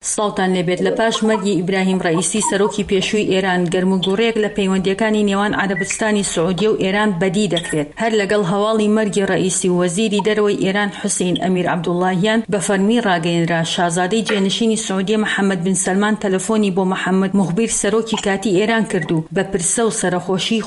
سڵاوتان لێبێت. لە پاش مەرگی ئیبراهیم ڕەئیسی سەرۆکی پێشووی ئێران گەرموگوڕێک لە پەیوەندیەکانی نێوان عەرەبستانی سعودیە و ئێران بەدی دەکرێت. هەر لەگەڵ هەواڵی مەرگی ڕەئیسی و وەزیری دەرەوەی ئێران حوسێن ئەمیر عەبدوڵڵاهیان بە فەرمی ڕاگەیەنرا شازادەی جێنشینی سعودیە محەممەد بن سەلمان تەلەفۆنی بۆ محەممەد موخبیر سەرۆکی کاتی ئێران کرد و بە پرسە و سەرخۆشی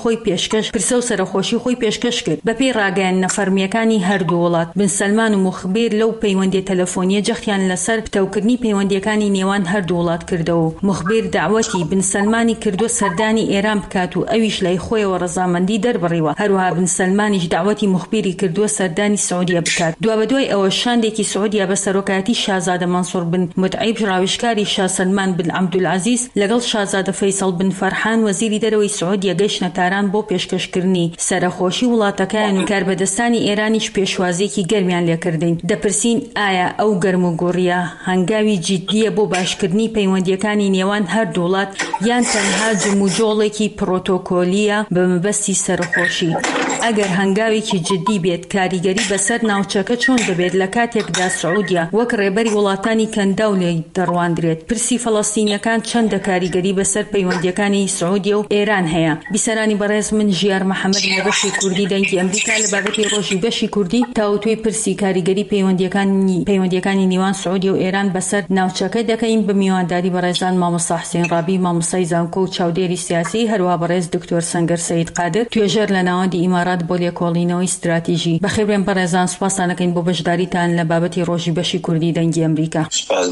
خۆی پێشکەش کرد. بەپێی ڕاگەیاندنە فەرمیەکانی هەردوو وڵات بن سەلمان و موخبیر لەو پەیوەندیە تەلەفۆنیە جەختیان لەسەر پتەوکردنی پەیوەندیەکانی نێوان هەردوو وڵات کردەوە و موخبیر داوەتی بن سەلمانی کردووە سەردانی ئێران بکات و ئەویش لای خۆیەوە ڕەزامەندی دەربڕیوە. هەروەها بن سەلمانیش داوەتی موخبیری کردووە سەردانی سعودیە بکات. دوابەدوای ئەوە شاندێکی سعودیە بە سەرۆکایەتی شازادە مەنسوور بن متعیب ڕاویشکاری شاه سەلمان بن عەبدولعەزیز لەگەڵ شازادە فەیسەڵ بن فەرحان وەزیری دەرەوەی سعودیە گەیشتنە تاران بۆ پێشکەشکردنی سەرخۆشی وڵاتەکان و کاربەدەستانی ئێرانیش پێشوازیەکی گەرمیان لێکردین. دەپرسین ئایا ئەو گەرموگوڕیە هەنگاوی جددیە بۆ باشکردنی پەیوەندیەکانی نێوان هەردوو وڵات یان تەنها جموجۆڵێکی پڕۆتۆکۆلیە بە مەبەستی سەرخۆشی؟ ئەگەر هەنگاوێکی جددی بێت کاریگەری بەسەر ناوچەکە چۆن دەبێت لە کاتێکدا سعودیە وەک ڕێبەری وڵاتانی کەندا و لێی دەڕواندرێت؟ پرسی فەڵەستینیەکان چەندە کاریگەری بەسەر پەیوەندیەکانی سعودیە و ئێران هەیە؟ بیسەرانی بەڕێز من ژیار محەممەد لە بەشی کوردی دەنگی ئەمریکا لە بابەتی ڕۆژی بەشی کوردی تاوتوی پرسی کاریگەری پەیوەندیەکانی نێوان سعودیە و ئێران بەسەر ناوچەکە دەکەین بە میوانداری بەڕێزان مامۆستا حوسێن ڕابی مامۆستای زانکۆ و چاودێری سیاسی هەروە بەڕێز دکتۆر سەنگەر سەید قادر توێژەر لە ناوەندی ئیمارات بۆ لێکۆڵینەوەی استراتیژی. بەخێربێن بەڕێزان سوپاسان دەکەین بۆ بەشداریتان لە بابەتی ڕۆژی بەشی کوردی دەنگی ئەمریکا.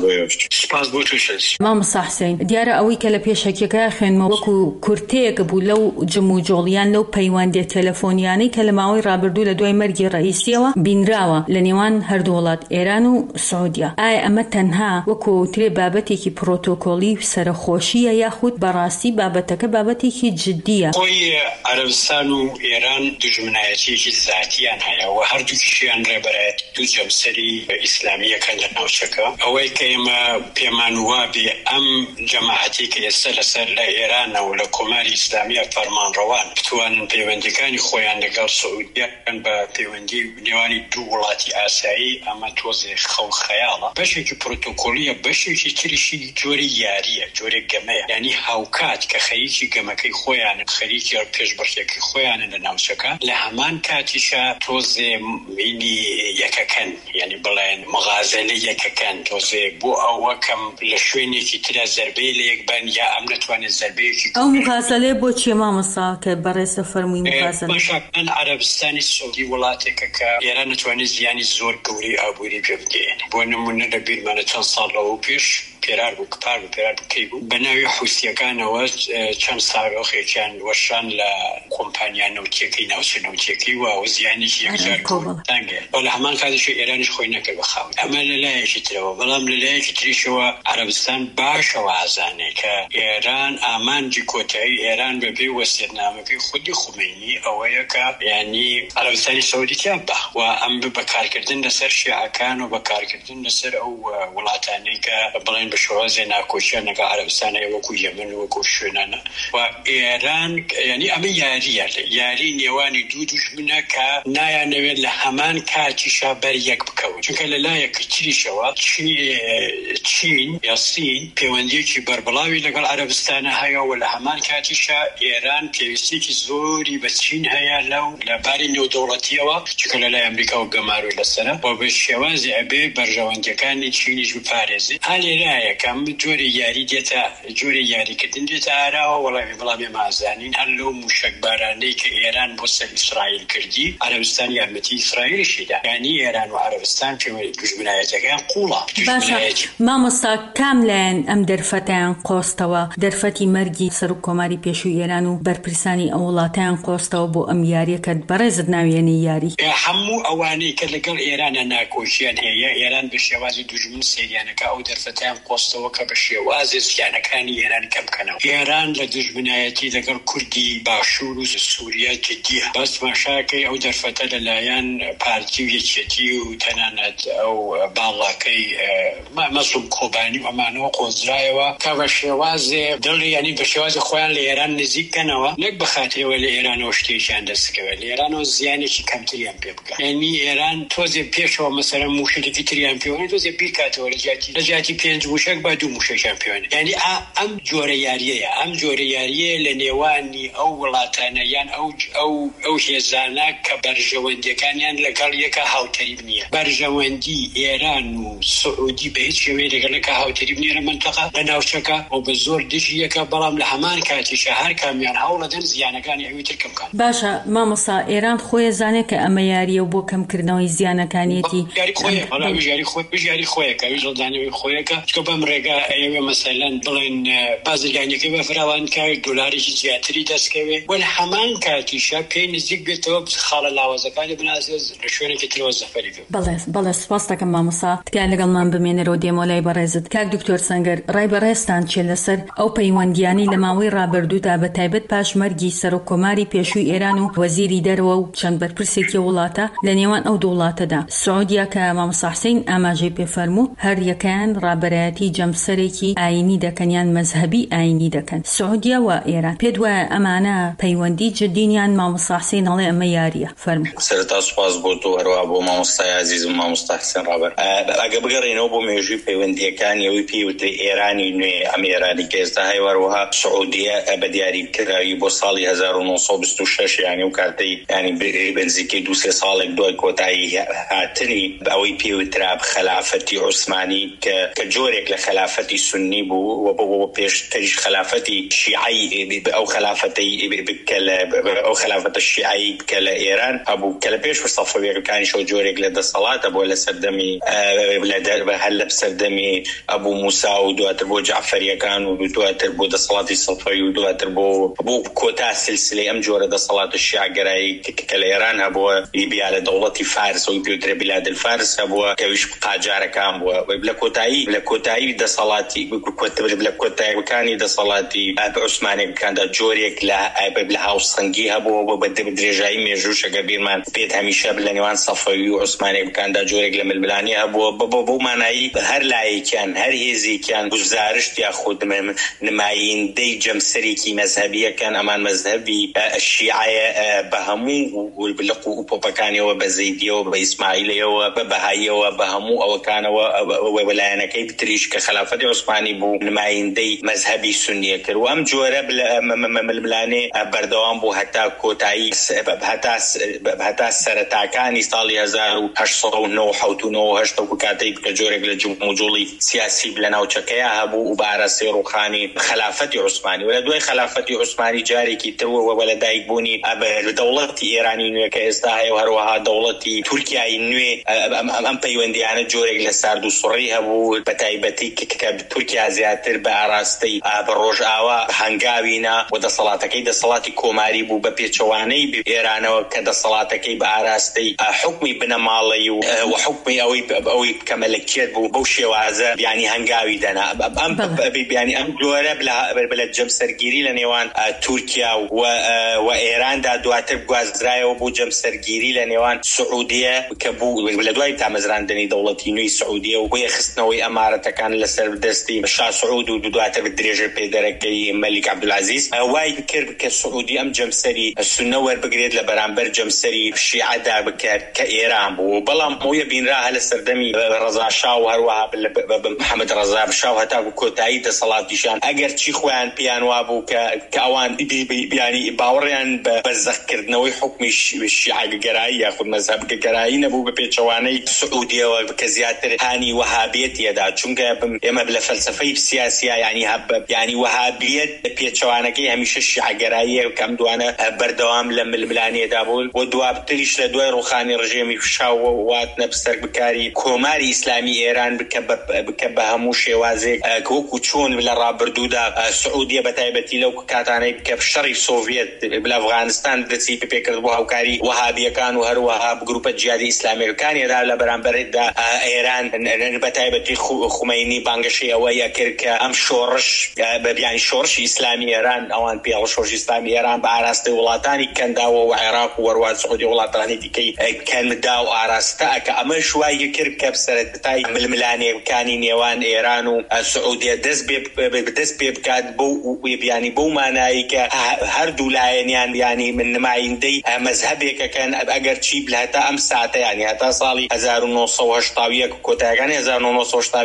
سپاس بۆ توش. مامۆستا حوسێن دیارە ئەوەی کە لە پێشەکیەکە خوێنمە وەکو کورتەیەک بوو لەو جموجۆڵیان لەو پەیوەندیە تەلەفۆنیانەی کە لە ماوەی ڕابردوو لە دوای مەرگی ڕەئیسیەوە بینراوە لە نێوان هەردوو وڵات ئێران و سعودیە. ئایا ئەمە تەنها وەکو ترێ بابەتێکی پڕۆتۆکۆلی سەرخۆشیە یاخود بەڕاستی بابەتەکە بابەتێکی جددیە؟ خۆی عەرەبستان و ئێران دوژمنایەتیەکی زاتیان هەیە و هەردووکیشیان ڕێبەرایەت دوو جەمسەری ئیسلامیەکە لە ناوچەکە. ئەوەی کە ئێمە پێمان وابێ ئەم جەماعەتی کە ئێستا لەسەر لە ئێرانە و لە کۆماری ئیسلامیە فەرمانڕەوان بتوانن پەیوەندیەکانی خۆیان لەگەڵ سعودیەکان بە پەیوەندی نێوانی دوو وڵاتی ئاسایی ئەمە تۆزێ خەیاڵە. بەشێکی پرۆتۆکۆلیە، بەشێکی تریشی جۆری یاریە، جۆرێک گەمەیە، یعنی هاوکات کە خەریکی گەمەکەی خۆیان خەریکی پێشبڕکێکی خۆیانە لە ناوچەکە لە هەمان کاتیشە تۆزێ مینی یەکەکەن، یعنی بڵێن مغازەلە یەکەکەن تۆزێ بۆ ئەوە کەم لە شوێنێکی ترە زەربەی لە یەک بن یا ئەم نەتوانێت زەربەیەکی ئەو مغازەلەیە بۆ چیە مامۆستا کە بەڕێسە فەرمووی مغازەلە؟ بەشاکان عەرەبستانی سعودی وڵاتێکە کە ئێران نەتوانێت زیانی زۆر گەورەی ئابووری پێ بگەێنێ. بۆ نمونە لە بیرمانە چەند ساڵ لەوە پێش پێرار بوو کپار بوو پێرار بکەی بوو بە ناوی حوسیەکانەوە چەند ساڕۆخێکیان وەشان لە کۆمپانیا نەوتیەکەی ناوچە نەوتیەکەی و زیانێکی یەکجار تانگێ لە هەمان کاتیش ئێرانیش خۆی نەکرد بە خاوەن. ئەمە لەلایەکی ترەوە. بەڵام لەلایەکی تریشەوە عەرەبستان باشەوە ئازانێ کە ئێران ئامانجی کۆتایی ئێران بەبێ وەسیەتنامەکەی خودی خومینی ئەوەیە کە یعنی عەرەبستانی سەعودیتیان بە و ئەم بەکارکردن لەسەر شیعەکان و بەکارکردن لەسەر ئەو وڵاتانەی کە بڵێن بە شێوازی ناکۆچیان لەگەڵ عەرەبستانەیە وەکو یەمەن وەکو شوێنانە و ئێران یعنی ئەمە یاریە، یاری نێوانی دوو دوژمنە کە نایانەوێت لە هەمان کاتیشا بەریەک بکەون. چونکە لەلایەکی تریشەوە چین یا سین پەیوەندیەکی بەربڵاوی لەگەڵ عەرەبستانە هەیە و لە هەمان کاتیشا ئێران پێویستێکی زۆری بە چین هەیە لە باری نێودەوڵەتیەوە، چونکە لەلای ئەمریکا و گەماروی لەسەرە و بە شێوازی ئەبێ بەرژەوەندەکانی چینیش بپارێزێت. هەلێرایەکەم جۆری یاری دێتە جۆری یاریکردن دێتە ئاراوە وەڵامی مازانین هەر لەو موشەکبارانەی کە ئێران بۆ سەر ئیسرائیل کردی عەرەبستان یارمەتی ئیسرائیلشیدا، یعنی ئێران و عەرەبستان دوژمنایەتەکەیان قوڵە. باشە مامۆستا کام لایەن ئەم دەرفەتیان قۆستەوە؟ دەرفەتی مەرگی سەر و کۆماری پێشووی ئێران و بەرپرسانی ئەو وڵاتیان قۆستەوە بۆ ئەم یاریەکە بەڕێزت ناوێنی یاری؟ هەموو ئەوانەی کە لەگەڵ ئێرانە ناکۆشیان هەیە ئێران بە شێوازی دوژمن سێریانەکە ئەو دەرفەتیان قۆستەوە کە بە شێوازی زیانەکانی ئێران کەمکەنەوە. ئێران لە دوژمنایەتی لەگەڵ کوردی باشوور و سووریا جدیە. بەس ماشاکەی ئەو دەرفەتە لەلایەن پارتی و یەکێتی و تەنانەت ئەو باڵاکەی مەزلوم کۆبانی و ئەمانەوە قۆزرایەوە کە بە شێوازێ دڵی ینی بە شێوازی خۆیان لە ئێران نزیککەنەوە نەک بەخاتەوە لە ئێرانەوە شتێکیان دەستکەوێت لە ئێرانەوە زیانێکی کەمتریان پێ بکات. یعنی ئێران تۆزێ پێشەوە مەسەرەن موشەلێکی تریان پێوەنی تۆزێ بیکاتەوە لە جیاتی 5 و موشک با دوو موشەکیان پێوانێ یعنی ئەم جۆرە یاریە لە نێوانی ئەو وڵاتانە یان ئەو هێزانە کە بەرژەوەندیەکانیان لەگەڵ یەکە هاوتەریب نییە. بەرژەوەندی ئێران و سعودی بە هیچ شێوەیە لەگەڵەکە هاوتەریب نییە لە منتەقە لە ناوچەکە و بە زۆر دژی یەکە، بەڵام لە هەمان کاتیشە هەر کامیان هەوڵەدەن زیانەکانی ئەوی تر کەم بکەن. باشە مامۆستا، ئێران خۆی زانێت کە ئەمە یاریە بۆ کەمکردنەوەی زیانەکانیەتی بژاری خۆیەکە ویژڵدانەوەی خۆیەکە چکە بەم ڕێگا ئێوە مەسەلەن بڵێن بازرگانیەکەی بە فراوان کار دۆلارێکی زیاتری دەستکەوێ و لە هەمان کاتیشە پێی نزیک بێتەوە خاڵە لاوازەکانی بناسێت لە شوێنێکی ترەوە زەفەری بێت. بەڵێ سپاس دەکەم مامۆستا، تکایە لەگەڵمان بمێنەرەوە دێمۆلای بەڕێزت. کاک دکتۆر سەنگەر، ڕای بەڕێزتان چێ لەسەر ئەو پەیوەندیانی لە ماوەی ڕابردوودا بە تایبەت پاش مەرگی سەرۆکۆماری پێشووی ئێران و وەزیری دەرەوە و چەند بەرپرسێکی وڵاتە لە نێوان ئەو دوو وڵاتەدا؟ سعودیا کە مامۆستا حوسێن ئاماژەی پێفەرموو هەر یەکەیان ڕابەرایەتی جەمسەرێکی ئاینی دەکەن یان مەزهەبی ئاینی دەکەن. سعودیا و ئێران پێت وایە ئەمانە پەیوەندی جددینیان؟ مامۆستا حوسێن هەڵێ ئەمە یاریە. فەرموو. سەرەتا سوپاس بۆ تۆ هەروە بۆ مامۆستای عەزیز و مامۆستا حوسێن ڕابەر. ئەگە بگەڕێنەوە بۆ مێژووی پەیوەندیەکانی ئەوەی پێوتری ئێرانی نوێ ئەم ئێرانی کە ئێستا هەیوەروەها سعودیە بە دیاریکراوی بۆ ساڵی 1926 یانی و کاتەی ینی بنزیکەی 2-3 ساڵێک دوای کۆتایی هاتنی ئەوەی پێوترا خلافەتی عوسمانی کە جۆرێک لە خلافەتی سنی بوو و بۆ پێشتریش خلافەتی شیعی ئەو خلافەتە شیعی کە لە ئێران هەبوو کە لە پێش سەفەویەکانیش جۆرێک لە دەسەڵاتە بۆ لە سەردەمی هەر لە سەردەمی ئەبوو موسا و دواتر بۆ جعفەریەکان و دواتر بۆ دەسەڵاتی سەفەوی و دواتر بۆ کۆتا سلسلەی ئەم جۆرە دەسەڵات شیعگەرایی کە لە ئێران هەبووە لیبیا لە دەوڵەتی فارس و پێوترە بلاد الفارس هەبووە کەویش قاجارەکان بووە لە کۆتایی دەسەڵاتی لە کۆتاییەکانی دەسەڵاتی عوسمانیەکاندا جۆرێک لە هاوسەنگی هەبووە بە درێژایی مێژووشەکە بیرمان پێت هەمیشە لە نێوان سەفەوی و عوسمانیەکاندا جۆرێک لە ململانی هەبووە بۆ مانایی هەر لایەکیان هەر هێزێکیان گزارشت یاخود نمایندەی جەمسەرێکی مەزهەبیەکان ئەمان مەزهەبی شیعە بە هەموو لە پۆپەکانیەوە بە زەیدیەوە بە ئیسماعیلەوە بە بەهاییەوە بە هەموو ئەوەکانەوە وەلایەنەکەی بتریش کە خلافەتی عوسمانی بوو نمایندەی مەزهەبی سنیە کرد و ئەم جۆرە ململانێ بەردەوام بوو هەتا کۆتایی هەتا سەرەتاکانی ساڵی 1879 کاتەی کە جۆرێک لە جوڵی سیاسی لە ناوچەکەیە هەبوو و بە ئاراستەی ڕوخانی خلافەتی عوسمانی و لە دوای خلافەتی عوسمانی جارێکی ترەوە وە لەدایکبوونی دەوڵەتی ئێرانی نوێ کە ئێستا هەیە و هەروەها دەوڵەتی تورکیای نوێ ئەم پەیوەندیانە جۆرێک لە سارد و سوڕی هەبوو بە تایبەتی کە تورکیا زیاتر بە ئاراستەی بە ڕۆژئاوا هەنگاوینە و دەسەڵاتی کۆماری بوو بە پێچەوانەی ئێرانەوە کە دەسەڵاتەکەی بە ئاراستەی حکمی بنەماڵی و حکمی ئەوەی کەمەلەکێت بوو بەو شێوازە بیانی هەنگاوی دەنا بیانی ئەم جۆرە بە جەمسەرگیری لە نێوان تورکیا و ئێراندا دواتر گوازرایەوە بۆ جەمسەرگیری لە نێوان سعودیە کە بوو لە دوای تامەزراندنی دەوڵەتی نوێی سعودیە و بۆیە خستنەوەی ئەمارەتەکان لەسەر دەستی شاه سعود و دواتر درێژە پێدەرەکەی مەلیک عەبدولعەزیز وای کرد کە سعودی ئەم جەمسەری سونە وەربگرێت لە بەرامبەر جەمسەری شیعەدا بکات کە ئێران بوو بەڵام ئەوە بینرا هە لە سەردەمی ڕەزا شاه و هەروەها محەممەد ڕەزا شاه هەتا کۆتایی دەسەڵاتیشان ئەگەر چی خۆیان پیان وابوو کە ئەوان بیانی باوەڕیان بە زەخکردنەوەی حکمی شیعەگەرایی یاخود مەزهەبگەرایی نەبوو بە پێچەوانەی سعودیەوە کە زیاتر هانی وەهابیەتیەدا چونکە ئێمە لە فەلسفەی سیاسیە ینی وەهابیەت پێچەوانەکەی هەمیشە شیعەگەراییە کەم دوانە بەردەوام لە ململانیەدا بوون و دوابتریش لە دوای ڕوخانی ڕژێمی فشاو واتنە بەسەر بکاری کۆماری ئیسلامی ئێران بکە بە هەموو شێوازێک وەکو چۆن لە ڕابردوودا سعودیە بە تایبەتی لەو کاتانەی بکە شەڕی سۆڤێت لە ئەفغانستان دەچی پێکرد بۆ هاوکاری وەهابیەکان و هەروەها گروپە جیهادی ئیسلامیەکانیدا لە بەرامبەردا ئێران بە تایبەتی خومەینی بانگەشی ئەوەیە کرد کە ئەم شۆڕش بیانی شۆڕشی ئیسلامی ئێران ئەوان پێڵ شۆڕشی ئیسلامی ئێران بە ئاراستەی وڵاتانی کەنداوە و عێراق و وەروات سعودی وڵاتانی دیکەی کەندا و ئاراستە کە ئەمە شوای کرد کە سەرەتای ململانیەکانی نێوان ئێران و سعودیە دەست پێ بکات بیانی بۆ مانایی کە هەردوو لایەنیان بیانی من نمایندەی مەزهەبێکەکەن ئەگەر چی هەتا ئەم ساتە ینی هەتا ساڵی 1970 کۆتاییەکانی 1970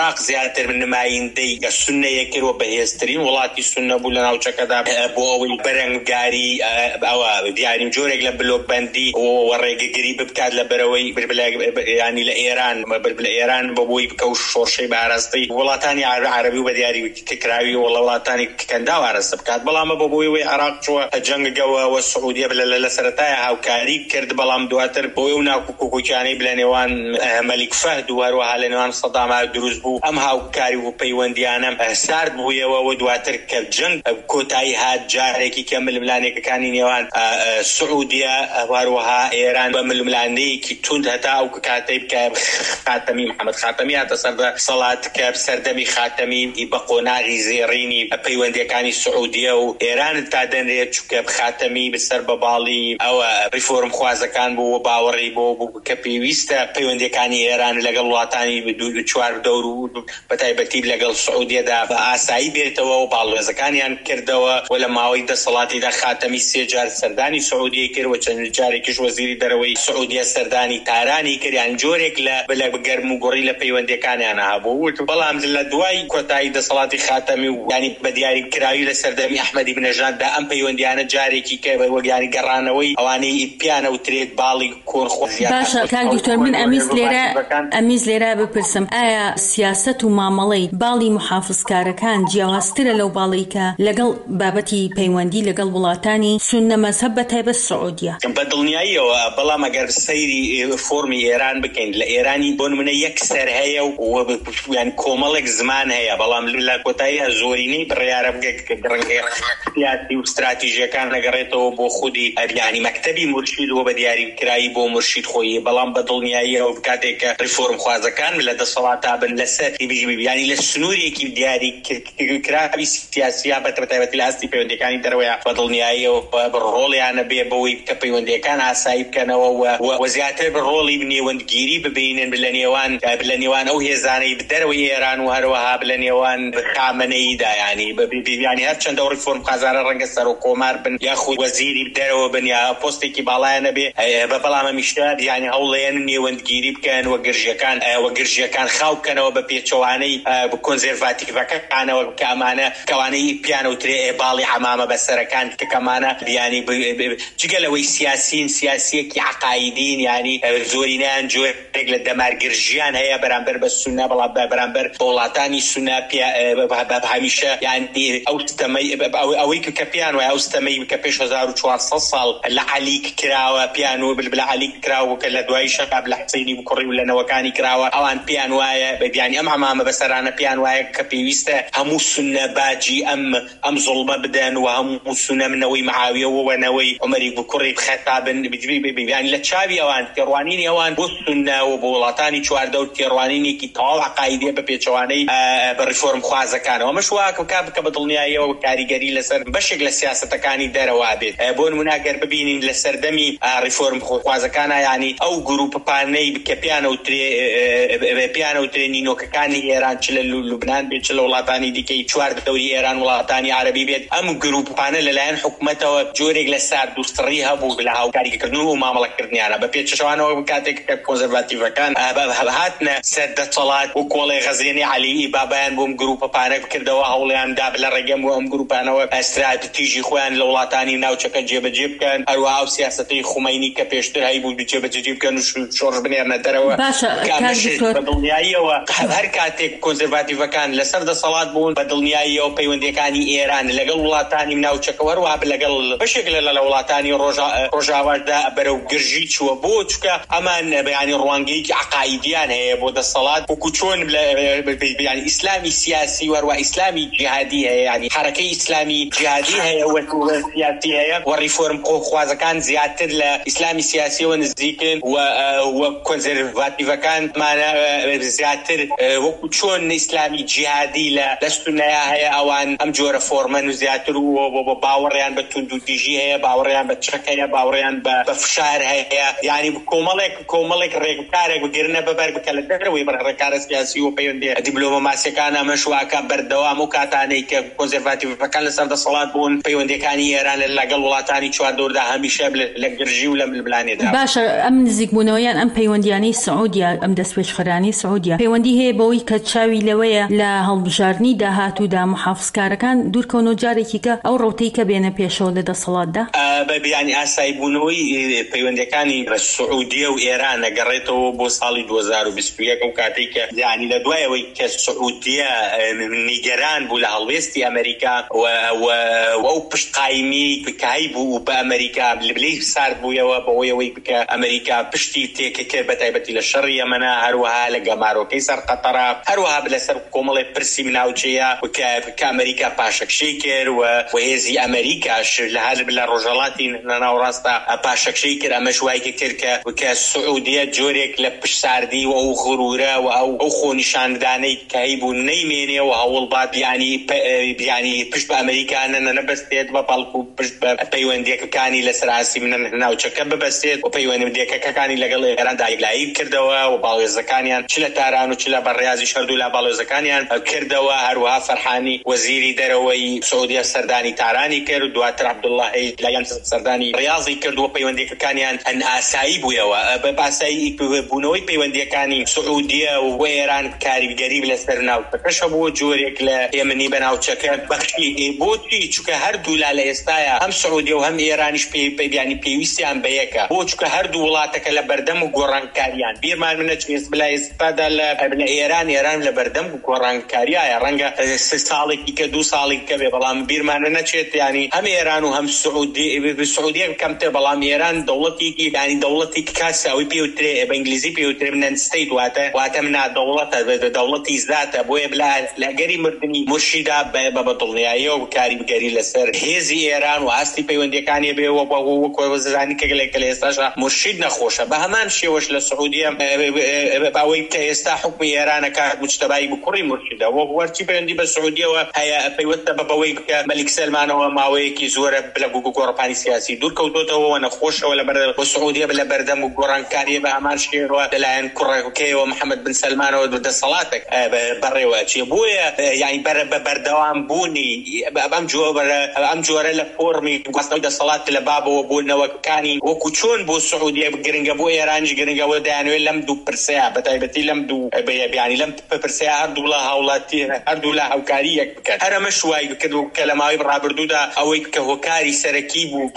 عراق زیاتر من نمایندەی سوننەیە کرد و بەهێزترین وڵاتی سوننە بوو لە ناوچەکەدا بۆ ئەوەی بەرەنگاری ئەوە دیاریم جۆرێک لە بلۆکبەندی و ڕێگەگیری بکات لە بەرەوەی ینی لە ئێران بەبووی بکە و شۆڕشەی بەئاراستەی وڵاتانی عەرەبی و بە دیاری تکراوی و وڵاتانی کەندا ئاراستە بکات. بەڵام بەبووی عێراق چووە جەنگەوە و سعودیە لە سەرەتایە هاوکاری کرد، بەڵام دواتر بۆی و ناکوکوکیانەی بلە نێوان مەلیک فەهد و هەروەها لە نێوان سەدام دروست بوو. ئەم هاوکاری و پەیوەندیانە سارد بوویەوە و دواتر کە جەنگ کۆتایی هات جارێکی کە ململانێکەکانی نێوان سعودیە هەروەها ئێران بە ململانەیەکی توند هەتا ئەو کاتەی بکە خاتەمی محەممەد خاتەمی هاتە سەردە سەڵات کە سەردەمی خاتەمی بە قۆناغی زێڕینی پەیوەندیەکانی سعودیە و ئێران تا دەنرێت چووکە خاتەمی بسەر بە باڵی ئەوە ریفۆرم خوازەکان بوو باوەڕی بۆ کە پێویستە پەیوەندیەکانی ئێران لەگەڵ وڵاتانی دوو چوار دەور و بەتایبەتی لەگەڵ سعودیەدا بە ئاسایی بێتەوە و باڵێزەکانیان کردەوە و لە ماوەی دەسەڵاتیدا خاتەمی 3 جار سەردانی سعودیە کرد و چەند جارێکیش وەزیری دەرەوەی سعودیە سەردانی تارانی کرد، یان جۆرێک لە گەرم و گۆڕی لە پەیوەندیەکانیان هەبوو. بەڵام لە دوای کۆتایی دەسەڵاتی خاتەمی و ینی بە دیاری کراوی لە سەردەمی ئەحمەدی بنەژاددا ئەم پەیوەندیانە جارێکی کە وەگیانی گەڕانەوەی ئەوانەی پیانە و ترێت باڵی کۆنخۆزیان. باشە کاک دکتۆر، من ئەمیز لێرە بپرسم، ئایا سیاست و مامەڵەی باڵی محافظکارەکان جیاوازترە لەو باڵی کە لەگەڵ بابەتی پەیوەندی لەگەڵ وڵاتانی سوننە مەذهب بەتایبەت سعودیە؟ بەدڵنیاییەوە، بەڵام ئەگەر سەیری فۆرمی ئێران بکەین، لە ئێرانی بۆ نمونە یەکسەر هەیە و یان کۆمەڵێک زمان هەیە، بەڵام لە کۆتاییە زۆرینەی بڕیارە سیاسی و استراتیژیەکان نەگەڕێتەوە بۆ خودی ینی مەکتەبی مرشید و بە دیاریکرایی بۆ مرشید خۆی. بەڵام بەدڵنیاییەوە کاتێککە ریفۆرم خوازەکان لە دەسەڵاتە بن لەسەر ینی لە سنوورێکی دیاری کراوی سیاسیە بەتایبەتی لە هەستی پەیوەندیەکانی دەرەوەیە بەدڵنیاییەوە ڕۆڵیانە بێ بەوەی کە پەیوەندیەکان ئاسایی بکەنەوە و زیاتر ڕۆڵی نێوەندگیری ببینن لە نێوان ئەو هێزانەی دەرەوەی ئێران و هەروەها لە نێوان خامنەییدا، ینی هەرچەندە ئەو ریفۆرم خوازانە ڕەنگە سەر و کۆمار بن یاخود وەزیری دەرەوە بن یا پۆستێکی باڵایانە بێ، بەڵام ئەمیشتە ینی هەوڵێن نێوەندگیری بکەن و گرژیەکان خاو بکەنەوە بە پێچەوانەی کۆنزێرڤاتیڤەکانەوە کە ئەمانە کەوانەی پیانەوترێ باڵی عەمامە بەسەرەکان کەمانە ینی جگەلەوەی سیاسیەکی عقایدین، ینی زۆرینیان جۆرێک لە دەمارگرژیان هەیە بەرامبەر بە سوننە، بەڵام بەرامبەر وڵاتانی سوننە هەمیشە ینی ئەوەی کە پیان وایە ئەو ستەمەی کە پێش 1400 ساڵ لە عەلیک کراوە پیان و بلە عەلیک کراوە کە لە دوای شەقاب لە حسینی بکوڕی و لە نەوەکانی کراوە، ئەوان پیان وایە ینی ئەم عەمامە بەسەرانە پیان وایە کە پێویستە هەموو سوننە باجی ئەم زوڵمە بدەن و هەموو سوننە منەوەی معاویە و وەنەوەی عومەری بکوڕی بخەتابن ینی لە چاوی ئەوان تێڕوانینی ئەوان بۆ سوننە و بۆ وڵاتانی چواردە و تێڕوانینێکی تەواو عقایدیە بە پێچەوانەی بە ریفۆرم خوازەکانەوە. مەشوا کە بەدڵنیاییەوە کاریگەری لەسەر بەشێک لە سیاسەتەکانی دەرەوە بێت. بۆ نمونە گەر ببینین لە سەردەمی ریفۆرم خوازەکانە، ینی ئەو گروپانەی کە پیانەوترێ نینۆکەکانی ئێران چ لە لوبنان بێت چ لە وڵاتانی دیکەی چواردە دەوری ئێران وڵاتانی عەرەبی بێت، ئەم گروپانە لەلایەن حکومەتەوە جۆرێک لە ساردوستڕی هەبوو لە هاوکاریکردن و مامەڵەکردنیانە بە پێچەوانەوە کاتێک کە کۆنزەرواتیڤەکان هاتنە سەردەسەڵات و کۆڵی غەزێنی عەلی بابایان بۆم گروپانە بکردەوە هەوڵیان دا لە ڕێگەم و ئەم گروپانەوە ئەستراتیژی خۆیان لە وڵاتانی ناوچەکە جێبەجێ بکەن، هەروەها ئەو سیاسەتەی خومەینی کە پێشتر هەیبوو جێبەجێ بکەن و شۆڕش بنێرنە دەرەوە. بەدڵنیاییەوە هەر کاتێک کۆنزەرواتیڤەکان لەسەر دەسەڵات بوون، بەدڵنیاییەوە پەیوەندیەکانی ئێران لەگەڵ وڵاتانی ناوچەکە هەروەها لەگەڵ بەشێک لە وڵاتانی ڕۆژاواشدا بەرەو گرژی چووە بۆ چکە ئەمان ینی ڕوانگەیەکی عقایدیان هەیە بۆ دەسەڵات وەکو چۆن ینی ئیسلامی سیاسی وەروە ئیسلامی جیهادی هەیە، ینی حرەکەی ئیسلامی جیهادی هەیە وەکو سیاسی هەیە و ریفۆرم خوازەکان زیاتر لە ئیسلامی سیاسیەوە نزیکن و کۆنزەرواتیڤەکان زیاتر وەکو چۆن ئیسلامی جیهادی لە سوننەیە هەیە، ئەوان ئەم جۆرە فۆرمەن و زیاتر و باوەڕیان بە توندوتیژی هەیە، باوەڕیان بە چەک هەیە، باوەڕیان بە فشار هەیە، ینی کۆمەڵێک ڕێگوکارێک بگرنە بەبەر بکە لە دەرەوەی ڕێکارە سیاسی و پەیوەندی دیپلۆماسیەکان ئەمەشواکە بەردەوام و کاتانەی کە کۆنزەرواتیڤەکان لەسەر دەسەڵات بوون پەیوەندیەکانی ئێران لەگەڵ وڵاتانی چواردەوەردا هەمیشە لە گرژی و لە ململانێدا. باشە ئەم نزیکبوونەوەیان ئەم پەیوەندیانەی سعودیا ئەم دەستپێشخەرانی سعودیا پەیوەندی هەیە بەوەی کە چاوی لەوەیە لە هەڵبژارنی داهاتوودا محافزکارەکان دوورکەون و جارێکی کە ئەو ڕۆتەی کە بێنە پێشەوە لە دەسەڵاتدا؟ بەبیانی ئاساییبوونەوەی پەیوەندەکانی سعودیە و ئێران ئەگەڕێتەوە بۆ ساڵی 2021 و کاتێک کە یعنی لە دوایەوەی کە سعودیە نیگەران بوو لە هەڵوێستی ئەمریکا و ئەو پشتقایمی کای بوو بە ئەمریکا لەبلەی سارد بوویەوە بەوەیەوەی بکە ئەمریکا پشتی تێکەکە بەتایبەتی لە شەڕی یەمەنە هەروەها لە گەمارۆکەی سەر قەتەرا هەروەها لەسەر کۆمەڵی پرسی مناوچەیە کە ئەمریکا پاشەکشەی کرد و هێزی ئەمریکاش لە ڕۆژهەڵاتی ناوەڕاستە پاشەکشەی کرد ئەمەش وای کرد کە سعودیە جۆرێک لە پشتساردی و ئەو غرورە و ئەو خۆنیشاندانەی کە هەیبوو نەیمێنێ و هەوڵ بات بیانی پشت بە ئەمریکا نەبەستێت بە بەڵکو پشت بە پەیوەندیەکەکانی لەسەر ئاسی ناوچەکە ببەستێت و پەیوەندیەکەکانی لەگەڵ ئێراندا یەکلایی کردەوە و باڵێزەکانیان چ لە تاران و چ لە بەڕێازی شەردوو لە باڵێزەکانیان کردەوە هەروەها فەرحانی وەزیری دەرەوەی سعودیە سەردانی تارانی کرد و دواتر عەبدوڵڵاه لایەن سەردانی ڕیاضی کرد و پەیوەندیەکەکانیان هەن ئاسایی بوویەوە بە ئاسایی بوونەوەی پەیوەندیەکانی سعودیە و ئێران کاریگەری لەسەر ناوچەکەشە بوو جۆرێک لە ئێمنی بە ناوچەکە بەخشی بۆچی چونکە هەردوو لە ئێستاە هەم سعودیە و هەم ئێرانیش پێویستیان بە یەکە بۆ چونکە هەردوو وڵاتەکە لە بەردەم و گۆڕانکاریان بیرمان منە بلا ئێستادا لە ئێران لە بەردەم و گۆڕانکاریایە ڕەنگە ساڵێکی کە 2 ساڵی کە بێ بەڵام بیرمانە نەچێت ینی هەم ئێران و هەم سعودیە کەمتر بەڵام ئێران دەوڵەتێکی ینی دەوڵەتێکی کاساوی پێوترێ بە ئینگلیزی پێوترێ منەن ستەیت واتە منە دەوڵەتی زاتە بۆیە بلا لەگەری مردنی مرشیدا بە دڵنیاییەوە و کاریگەری لەسەر هێزی ئێران و هەستی پەیوەندیەکانی بێەوە وەکو زانی کە لە ئێستاشە مرشید نەخۆشە بە هەمان شێوەش لە سعودیە باوەی کە ئێستا حکمی ئێرانەکە مجتەبای بکوڕی مرشیدە وەرچی پەیوەندی بە سعودیەوە هەیە پەیوەستە بەوەی کە مەلیک سەلمانەوە ماوەیەکی زۆرە لە گۆڕەپانی سیاسی دوورکەوتۆتەوە نەخۆشەوە بە سعودیە لە بەردەم و گۆڕانکاریە بە هەمان شێوە لەلایەن کوڕەکەیەوە محەممەد بن سەلمانەوە دەسەڵاتێک بەڕێوە چێ بۆیە یعنی بەردەوام بوونی ئەم جۆرە لە فۆرمی گواستنەوەی دەسەڵات لە بابەوە بوونەوەکانی وەکو چۆن بۆ سعودیە گرنگە بۆ ئێرانیش گرنگەوە دەیانوێت لەم دوو پرسەیە بەتایبەتی لەم دوو بیانی لەم پرسەیە هەردوو لە هاوڵاتی هەردوو لە هاوکاری یەک بکەن هەرەمە شوای بکرد و کە لە ماوەی ڕابردوودا ئەوەی کە هۆکاری سەرەکی بوو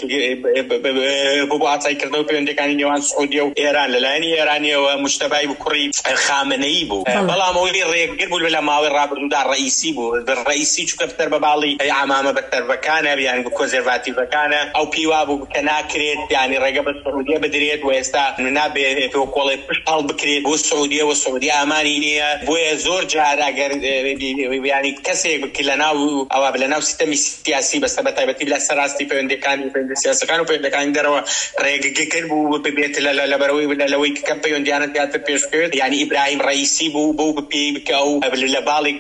بۆ ئاچایکردنەوە پەیوەندیەکانی نێوان سعودیە و ئێران لەلایەنی ئێرانیەوە مجتەبای بکوڕی خامنەیی بوو بەڵام ئەوەی ڕێگر بوو لە ماوەی ڕابردوودا ڕئیسی بوو ڕئیسی چونکە بەتەر بە باڵی ئامامە بەتەربەکانە یان کۆنزێرڤاتیڤەکانە ئەو پیوا بوو کە ناکرێت یانی ڕێگە بە سعودیە بدرێت و ئێستا نابێت کۆڵی پشت هەڵ بکرێت بۆ سعودیە و سعودی ئامانی نییە بۆیە زۆر جار ئەگەر ینی کەسێک لەناو ئەوە لەناو سیستەمی سیاسی بەستە بەتایبەتی لە سەراستی پەیوەندیەکانی سیاسەکان و پەیوەندیەکانی دەرەوە ڕێگەکرد بوو ببێت لەبەرەوەی کە پەیوەندیانە تیاتر پێشکرد یانی ئیبراهیم ڕئیسی بوو بۆ بپێی بکە و لە باڵی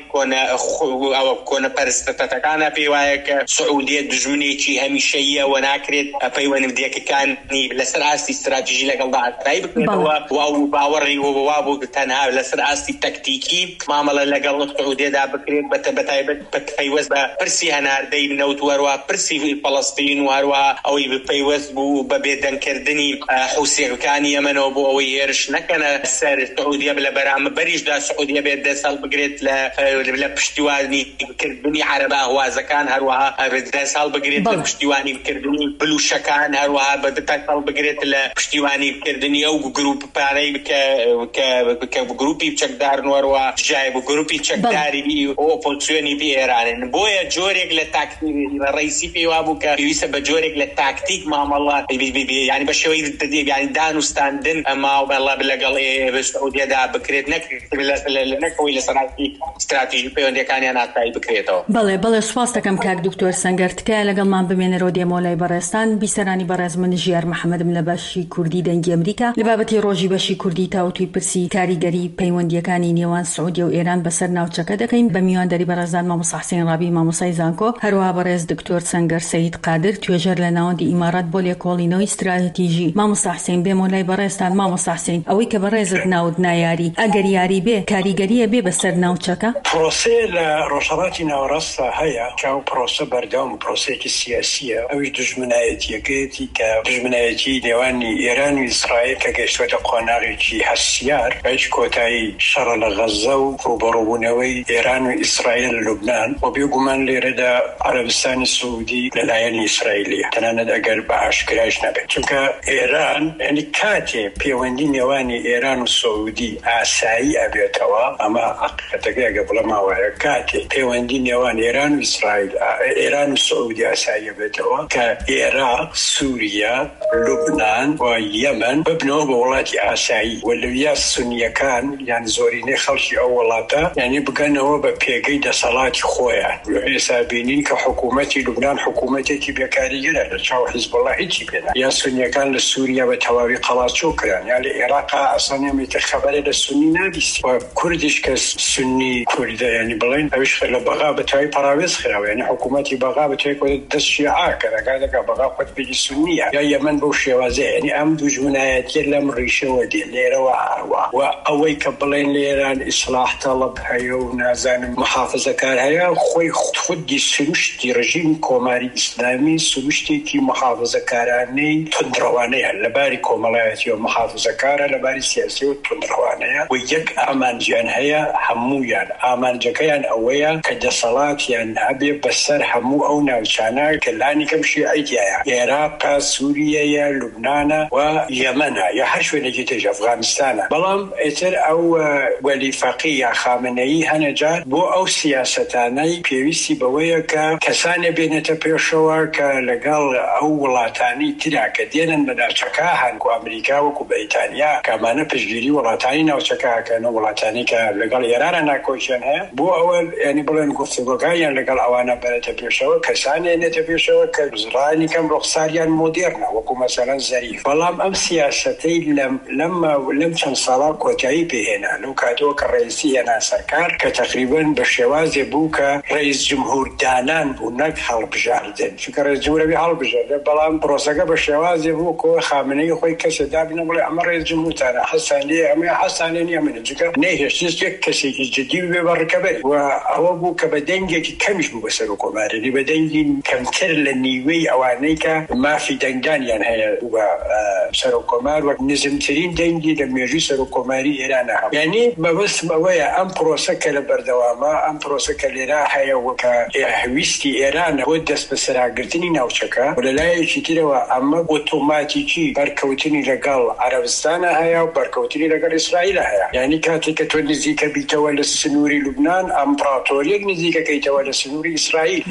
کۆنە پەرستەکانە پێی وایە کە سعودیە دژمنێکی هەمیشەیە و ناکرێت پەیوەندیەکەکانی لەسەر ئاستی استراتیژی لەگەڵدا ئاسایی بکرێتەوە و باوەڕی وا بوو تەنها لەسەر ئاستی تەکتیکی مامەڵە لەگەڵ سعودیەدا بکرێت بەتایبەت پەیوەست بە پرسی هەناردەی نەوت وەروە پرسی فەڵەستین و هەروە ئەوەی بپەیوەست بوو بە بێدەنگکردنی حوسێکەکانی ئەمەنەوە بۆ ئەوەی هێرش نەکەنە سەر سعودیە لە بەرامبەریشدا سعودیە بێت دەسەڵ بگرێت لە پشتیوانی کردنی عەرەبە ئاوازەکان هەروەها دەسەڵ بگرێت لە پشتیوانی کردنی بلوشەکان هەروەها دەسەڵ بگرێت لە پشتیوانی کردنی ئەو گروپانەی کە گروپی چەکدارن وەروە جای بۆ گروپی چەکداری ئۆپۆزیسیۆنی ئێرانن بۆیە جۆرێک لە تاکتیک ڕئیسی پێوا بوو کە پێویستە بە جۆرێک لە تاکتیک مامەڵە ینی بە شێوەی ینی دانوستاندن ماوەڵە لەگەڵ سعودیەدا بکرێت نەکەوەی لە سەراستی استراتیژی پەیوەندیەکانیان ئاسایی بکرێتەوە. بەڵێ سوپاس دەکەم کاک دکتۆر سەنگەر تکایە لەگەڵمان بمێنەرەوە دێمۆلای بەڕێستان بیسەرانی بەڕێز من ژیار محەممەدم لە بەشی کوردی دەنگی ئەمریکا لە بابەتی ڕۆژی بەشی کوردی تاوتوی پرسی کاریگەری پەیوەندیەکانی نێوان سعودیە و ئێران بەسەر ناوچەکە دەکەین بە میواندەری بەڕێزان مامۆستا حوسێن ڕابی مامۆستای زانکۆ هەروەها بەڕێز دکتۆر سەنگەر سەید قادر توێژەر لە ناوەندی ئیمارات بۆ لێکۆڵینەوەی استراتیژی مامۆستا حوسێن بێمۆلای بەڕێستان مامۆستا حوسێن ئەوەی کە بەڕێزت ناوت نایاری ئەگەر یاری بێ کاریگەریە بێ بەسەر ناوچەکە پرۆسێ لە ڕۆژهەڵاتی ناوەڕاستە هەیە کە ئەو پرۆسە بەردەوام پرۆسەیەکی سیاسیە ئەوش دژمنایەتیەکەیەتی کە دژمنایەتی نێوانی ئێران و ئیسرائیل کە گەیشتوەتە قۆناغێکی هەسیار بەش کۆتایی 6 شەڕە لە غەزە و ڕوبەڕووبوونەوەی ئێران و ئیسرائیل لە لوبنان و بێگومان لێرەدا عەرەبستانی سعودی لەلایەن ئیسرائیلیە تەنانەت ئەگەر بە ئاشکرایش نەبێت چونکە ئێران یعنی کاتێ پەیوەندی نێوانی ئێران و سعودی ئاسایی ئەبێتەوە ئەمە عەقیدەتەکەی ئەگە بڵێماوایە کاتێ پەیوەندی نێوان ئێران و ئیسرائیل ئێران و سعودی ئاسایی ئەبێتەوە کە عێراق سووریا لوبنان و یەمەن ببنەوە بە وڵاتی ئاسایی و لەویا سونیەکان یان زۆرینەی خەڵکی ئەو وڵاتە یعنی بگەنەوە بە پێگەی دەسەڵاتی خۆیان ئێستا بینین کە حکوومەتی لوبنان حکوومەتێکی بێکاریگەرە لە چاو حیزبوڵڵا هیچی پێدا یا سونیەکان لە سووریا بە تەواوی قەڵاچۆ کران یا لە عێراق ئەسڵان هێمەتە خەبەرێ لە سونی نابیست و کوردیش کە سونی کوردە یعنی بڵێن ئەویش لە بەغا بە تەواوی پەراوێز خراوە یعنی حکوومەتی بەغا بە تەواوی دەست شیعە کەرەکاتەکە بەغا خۆت بێگی سونیە یا یەمەن بەو شێوازەیە یعنی ئەم دوژمنایەتیە لەم ڕیشەوە دێ لێرەوە هەروە و ئەوەی کە بڵێن لێران ئیسلاح تەڵەب هەیە و نازانم محافظەکار هەیە خۆی خودی سروشتی ڕژیم کۆماری ئیسلامی سروشتێکی محافظەکارانەی تندڕەوانەیە لەباری کۆمەڵایەتی و محافظەکارە لەباری سیاسی و تندڕەوانەیە و یەک ئامانجیان هەیە هەموویان ئامانجەکەیان ئەوەیە کە دەسەڵاتیان هەبێ بەسەر هەموو ئەو ناوچانە کە لانی کەم شیعیتیایە عێراقا سووریەیە لوبنانە و یەمەنە یا هەر شوێنێکی تێژ ئەفغانستانە بەڵام ئێتر ئەو وەلیفەقی یا خامنەیی هەنەجار بۆ ئەو سیاسەتانەی پێویستی بەوەیە کە کەسانێ بێنێتە پێشەوە کە لەگەڵ ئەو وڵاتانی ترا کە دێنن بە ناوچەکە هەنگ و ئەمریکا وەکو بەریتانیا کامانە پشتگیری وڵاتانی ناوچەکەکەن و وڵاتانی کە لەگەڵ ئێرانە ناکۆچیان هەیە بۆ ئەوە یعنی بڵێن گفتوگۆکانیان لەگەڵ ئەوانە بەرێتە پێشەوە کەسانێ نێتە پێشەوە کە زڕانی کەم ڕوخساریان مۆدێرنە وەکو مەسەلەن زەریف بەڵام ئەم سیاسەتەی لەم چەند ساڵا کۆتایی پێهێنا لەو کاتەوە کە ڕئیسی هێنا سەرکار کە تقریبا بە شێوازێ بوو کە ڕئیس جمهوردانان بوو نەک هەڵبژاردن چونکە ڕئیس جمهوری هەڵبژاردە بەڵام پرۆسەکە بە شێوازێ بوو کە خامنەی خۆی کەسە دابنە بڵێ ئەمە ڕئیس جمهورتانە حەسان لێ ئەمە حەسانێ نیە منە چونکە نەیهێشتیش یەک کەسێکی جدی بێ بە ڕکەبەری و ئەوە بوو کە بە دەنگێکی کەمیش بوو بەسەر و کۆمارێنی بە دەنگی کەمتر لە نیوەی ئەوانەی کە مافی دەنگدانیان هەیە و سەر و کۆمار وەک نزمترین دەنگی لە مێژووی سەر و کۆماری ئێرانە هەبوو یعنی بەبەستم ئەوەیە ئەم پرۆسە کە لە بەردەوامە ئەم پرۆسە کە لێرە هەیە وەکە هەویستی ئێرانە بۆ دەست بە سەراگرتنی ناوچەکە و لەلایەکی ترەوە ئەمە ئۆتۆماتیکی بەرکەوتنی لەگەڵ عەرەبستانە هەیە و بەرکەوتنی لەگەڵ ئیسرائیلە هەیە یعنی کاتێک کە تۆ نزیکە بیتەوە لە سنووری لوبنان ئەمپراتۆریەک نزیکەکەیتەوە لە سنووری ئیسرائیل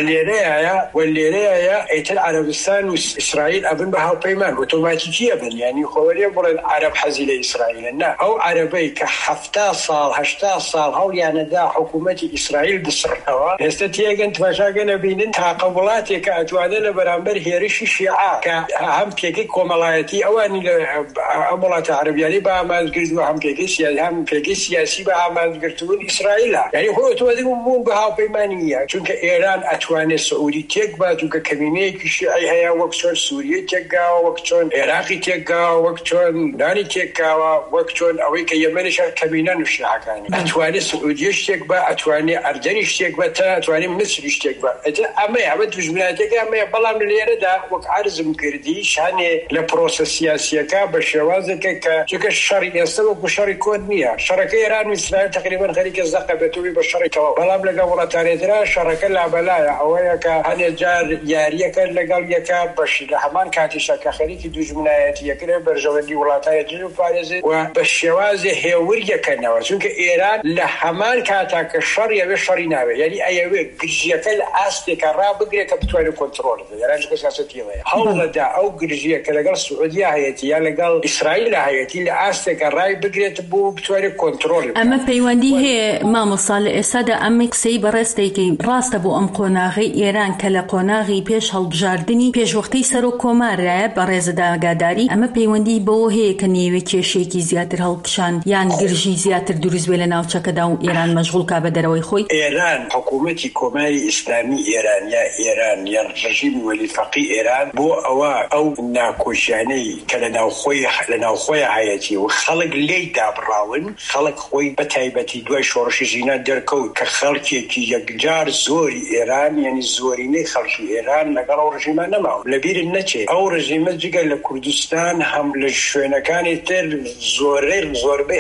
و لێرەیە ئیتر عەرەبستان و ئیسرائیل ئەبن بە هاوپەیمان ئۆتۆماتیکیە بن یعنی خۆوەریە بڵێن عەرەب حەزی لە ئیسرائیلە نا ئەو عەرەبەی کە 70 ساڵ 80 ساڵ هەوڵیانەدا حکوومەتی ئیسرائیل بسڕنەوە ئێستا تێگەن تماشاگەنە بینن تاقە وڵاتێکە ئەتوانە لە بەرامبەر هێرشی شیعە کە هەم پێگەی کۆمەڵایەتی ئەوانی لە ئەم وڵاتە عەرەبیانی بە ئامانجگرت و هەم پێگەی سیاسی بە ئامانجگرتبوون ئیسرائیلە یعنی خۆ ئۆتۆماتیک بوون بە هاوپەیمانیە چونکە ئێران ئەتوانێت سعودی تێک بات و کە کەمینەیەکی شیعی هەیە وەک چۆن سووریە تێکگاوە وەک چۆن عێراقی تێکگاوە وەک چۆن دانی تێکگاوە وەک چۆن ئەوەی کە یەمەنیش کەمینە و شیعەکانی ئەتوانێت سعودیش تێک بە ئەتوانێت ئەردەنیش تێک بە تا ئەتوانێت مصریش تێک بە ئەمە دوژمنایەتێکە ئەمەیە بەڵام لێرەدا وەک عەرزم کردی شانێ لە پرۆسە سیاسیەکە بە شێوازێکە کە چونکە شەڕی ئێستا وەکو شەڕی کۆد نییە شەڕەکەی ئێران و ئیسرائیل تقریبا خەریکە زەقە بێتەوەی بە شەڕێکەوە بەڵام لەگەڵ وڵاتانێترا شەڕەکە لابەلایە ئەوەیە کە هەنێ جار یاریەکە لەگەڵ یەکە بەشی لە هەمان کاتیشە کە خەریکی دوژمنایەتیەکرێ بەرژەوەندی وڵاتایەتی و پارێزێت و بە شێوازێ هێوریەکەنەوە چونکە ئێران لە هەمان کاتا کە شەڕی ئەوێ شەڕی ناوێ یعنی ئەیەوێ گرژیەکە لە ئاستێکە ڕابگرێت کە بتوانێت کۆنتڕۆڵ بکات یعنی سیاسەتیەوەیە هەوڵەدا ئەو گرژیە کە لەگەڵ سعودیا هەیەتی یا لەگەڵ ئیسرائیل هەیەتی لە ئاستێکە ڕای بگرێت بۆ بتوانێت کۆنتڕۆڵ بکات ئەمە پەیوەندی هەیە مامۆستا لە ئێستادا ئەم قسەی بەڕێستەیەکەی ڕاستە بۆ ئەم قۆناغی ئێران کە لە قۆناغی پێش هەڵبژاردننی پێشوەختەی سەر و کۆمارایە بە ڕێزەداگاداری ئەمە پەیوەندی بەوە هەیە کە نێوە کێشێکی زیاتر هەڵکشان یان گرژی زیاتر دروست بێ لە ناوچەکەدا و ئێران مەشغوڵ کا بە دەرەوەی خۆی ئێران حکوومەتی کۆماری ئیسلامی ئێران یا ئێران یا ڕژیمی وەلیفەقی ئێران بۆ ئەوە ئەو ناکۆشیانەی کە لە ناوخۆی هەیەتی و خەڵک لێی دابڕاون خەڵک خۆی بە تایبەتی دوای شۆڕشی ژینە دەرکەوت کە خەڵکێکی یەکجار زۆری ئێران یعنی زۆرینەی خەڵکی ئێران لەگەڵ ئەو ڕژیمە نەماوە لەبیرت نەچێت ئەو ڕژیمە جگە لە کوردستان هەم لە شوێنەکانی تر زۆربەی هەرە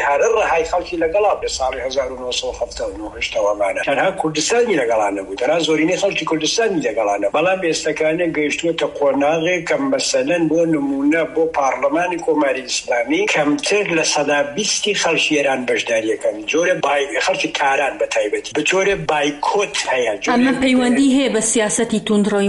های خەڵکی لەگەڵا لە ساڵی 1970 تەوامانە تەنها کوردستانی لەگەڵا نەبوو، تەنها زۆرینەی خەڵکی کوردستانی لەگەڵانە، بەڵام ئێستەکانە گەیشتووەتە قۆناغێک کە مەسەلەن بۆ نمونە بۆ پارلەمانی کۆماری ئیسلامی کەمتر لە 120 خەڵکی ئێران بەشداریەکەن، جۆرە خەڵکی کاران بە تایبەتی بەجۆرە بایکۆت هەیە. ئەمە پەیوەندی هەیە بە سیاسەتی توندڕۆی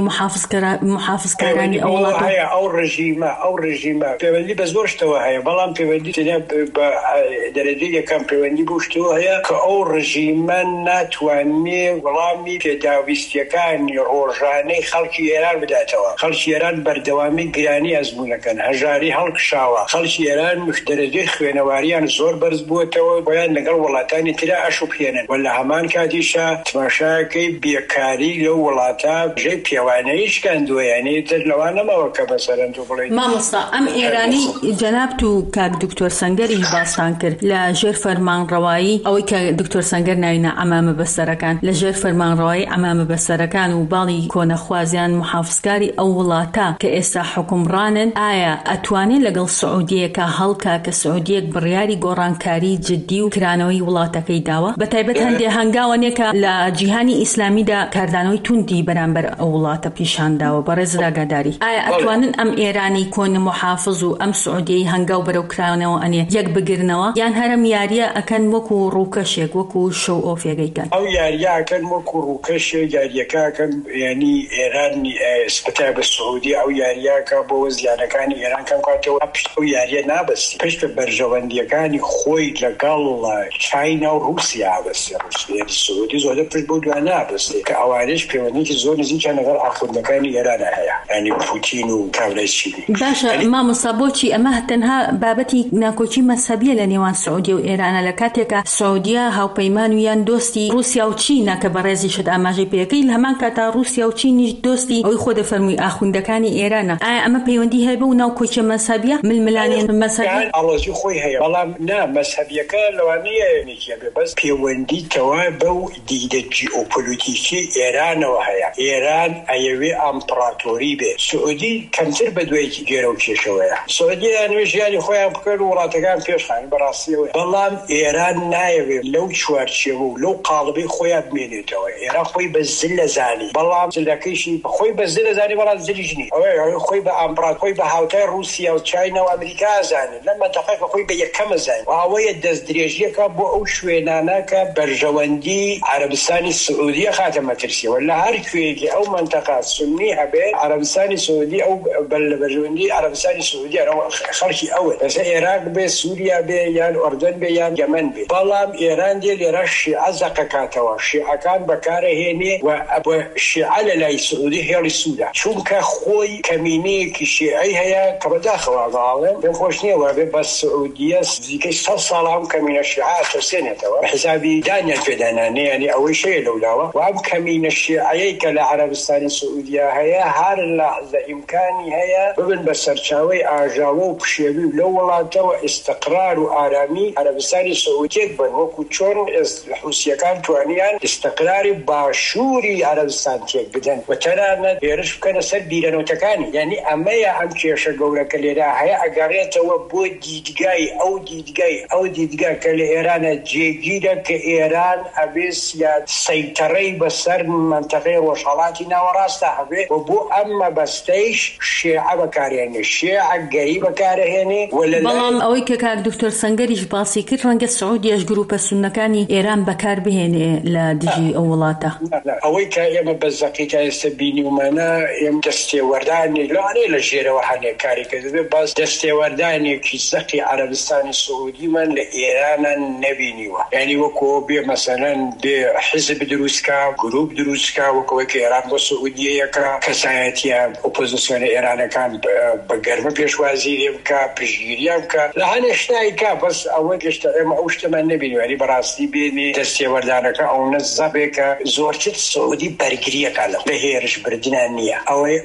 محافظکارانی ئەو وڵاتە هەیە. ئەو ڕژیمە پەیوەندی بە زۆر شتەوە هەیە، بەڵام پەیوەندی تەنیا بە دەرەجەی یەکەم پەیوەندی بۆ شتەوە هەیە کە ئەو ڕژیمە ناتوانێ وەڵامی پێداویستیەکانی ڕۆژانەی خەڵکی ئێران بداتەوە. خەڵکی ئێران بەردەوامی گرانی ئەزموونەکەن، هەژاری هەڵکشاوە، خەڵکی ئێران دەرەجەی خوێنەواریان زۆر بەرز بووەتەوە، بۆیان لەگەڵ وڵاتانی ترا ئەشوبهێنن و لە هەمان کاتیشە تماشاکەی بێکاری لەو وڵاتە بژەی پێوانەیش کاندووەیانی تر لەوان نەماوە کە بەسەرەن تو بڵێ مامۆستا ئەم ئێرانی جەناب و کاک دکتۆر سەنگەری باستان کرد لە ژێر فەرمانڕەوایی ئەوەی کە دکتۆر سەنگەر ناوینە ئەمامە بەسەرەکان لە ژێر فەرمانڕەوایی ئەمامە بەسەرەکان و باڵی کۆنەخوازیان محافظکاری ئەو وڵاتە کە ئێستا حکومڕانن ئایا ئەتوانێت لەگەڵ سعودیەکە هەڵکا کە سعودیەک بڕیاری گۆڕانکاری جدی و کرانەوەی وڵاتەکەی داوە بەتایبەت هەندێک هەنگاوانێکە لە جیهانی ئیسلامیدا کاردانەوەی توندی بەرامبەر ئەو وڵاتە پیشانداوە بەڕێز ڕاگاداری ئایا ئەتوانن ئەم ئێرانی کۆن محافظ و ئەم سعودیەی هەنگاو بەرەو کرانەوە ئەنێ یەک بگرنەوە یان هەرم یاریە ئەکەن وەکو ڕووکەشێک وەکو شەو ئۆفێگەیکەن ئەو یاریە ئەکەن وەکو ڕووکەشێک یاریەکە ئەکەن ینی ئێران سپەتای بە سعودی ئەو یاریەکە بۆ زیانەکانی ئێران کەم کاتەوە پشت ئەو یاریە نابەستی پشت بەرژەوەندیەکانی خۆی لەگەڵ چاینا و رووسیا بەستی ڕووسیە سعودی زۆر پشت بۆ دوای نابەستی کە ئەوانش پەیوەندیی زۆر نزیکیان لەگەڵ ئاخوندەکانی ئێرانە هەیە ینی پوتین و کاولایچینی. باشە مامۆستا بۆچی ئەمە تەنها بابەتی ناکۆچی مەسەبیە لە نێوان سعودی و ئێرانە لە کاتێکە سعودیە هاوپەیمان و یان دۆستی رووسیا و چینە کە بەڕێزی شت ئاماژەی پێەکەی لە هەمان کاتا رووسیا و چینیش دۆستی ئەوی خۆ دەفەرمووی ئاخوندەکانی ئێرانە ئایا ئەمە پەیوەندی هەیە بە و ناوکۆچی مەسەبیە ململانێن مەسەبی ئاڵۆزی خۆی هەیە بەڵام نا مەسەبیەکە لەوانەیە نێکیە بێ بەس پەیوەندیتەوە بەو دیدە جیئۆپۆلیتیکی ئێرانەوە هەیە ئێران ئەیەوێ ئەمپراتۆری بێ سعودی کەمتر بە دوایکی گێرە و کێشەوەیە سعودی یانوێ ژیانی خۆیان بکرد و وڵاتەکان پێشخانی بەڕاستیەوە بەڵام ئێران نایەوێ لەو چوارچێوە و لەو قاڵبەی خۆیان بمێنێتەوە ئێران خۆی بە زل لەزانی بەڵام زلەکەیشی خۆی بە زل لەزانی بەڵام زلیش نی ئەوەی خۆی بە ئەمپرات خۆی بە هاوتای رووسیا و چاینا و ئەمریکا ئەزانێت لەم مەنتەقەیە خۆی بە یەکەم ئەزانێت ئەوەیە دەست درێژیەکە بۆ ئەو شوێنانە کە بەرژەوەندی عەرەبستانی سعودیە خاتە مەترسیەوە لە هەر کوێیەکی ئەو مەنتەقە سونی هەبێ عەرەبستانی سعودی ئەو بەرژەوەندی عەرەبستانی سعودی خەڵکی ئەوە بەس عێراق بێ سووریا بێ یان ئوردن بێ یان یەمەن بێ بەڵام ئێران دێ لێرە شیعە زەقەکاتەوە شیعەکان بەکارەهێنێ و شیعە لە لای سعودی هێڵی سوودا چونکە خۆی کەمینەیەکی شیعەی هەیە کە بەداخەوە ئاڵێن پێم خۆش نییە وابێ بە سعودیە نزیکەی 100 ساڵ ئەم کەمینە شیعە تەسێنێتەوە حسابی دانیان پێدانانێ ینی ئەوەی شەیە لەولاوە و ئەم کەمینە شیعەیەی کە لە عەرەبستانی سعودیا هەیە هەر لەحظە ئیمکانی هەیە ببن بە سەرچاوەی ئاژاوە و پشێوی و لەو وڵاتەوە ئیستقرار و ئارامی عەرەبستانی سعودیەک بن وەکو چۆن حوسیەکان توانیان ئیستقراری باشووری عەرەبستان تێک بدەن و تەنانەت هێرش بکەنە سەر بیرەنەوتەکانی یعنی ئەمەیە ئەم کێشە گەورەکە لێرە هەیە ئەگەڕێتەوە بۆ دیدگای ئەو دیدگا کە لە ئێرانە جێگیرە کە ئێران ئەبێ سەیتەڕەی بەسەر مەنتەقەی ڕۆژهەڵاتی ناوەڕاستە هەبێ و بۆ ئەم مەبەستەیش شیعە بەکارهێنێ شیعە گەری بەکارهێنێ بەڵام ئەوەی کە کاک دکتۆر سەنگەریش باسی کرد ڕەنگە سعودیەش گروپە سوننەکانی ئێران بەکار بهێنێ لە دژی ئەو وڵاتە ئەوەی کە ئێمە بە زەقیتا ئێستا بینیومانە ئێمە دەستێوەردانی لەوانەیە لە ژێرەوە هەنێک کارێکە دەبێت باس دەستێوەردانێکی زەقی عەرەبستانی سعودیمان لە ئێرانە نەبینیوە یعنی وەکو بێ مەسەلەن بێ حزب دروستکە گروپ دروستکە وەکەوەی کە ئێران بۆ سعودیەکە کەسایەتیە ئۆپۆزیسیۆنە ئێرانەکان بە گەرمە پێشوازی لێ بکە پشتگیریان بکە لە هەنێ شتایکە بەس ئەوە گەشتە ئێمە ئەو شتەمان نەبینیوە بەڕاستی بێنێ دەستێوەردانەکە ئەوە زەبێکە زۆرتر سعودی بەرگریەکە لە هێرش بردنان نییە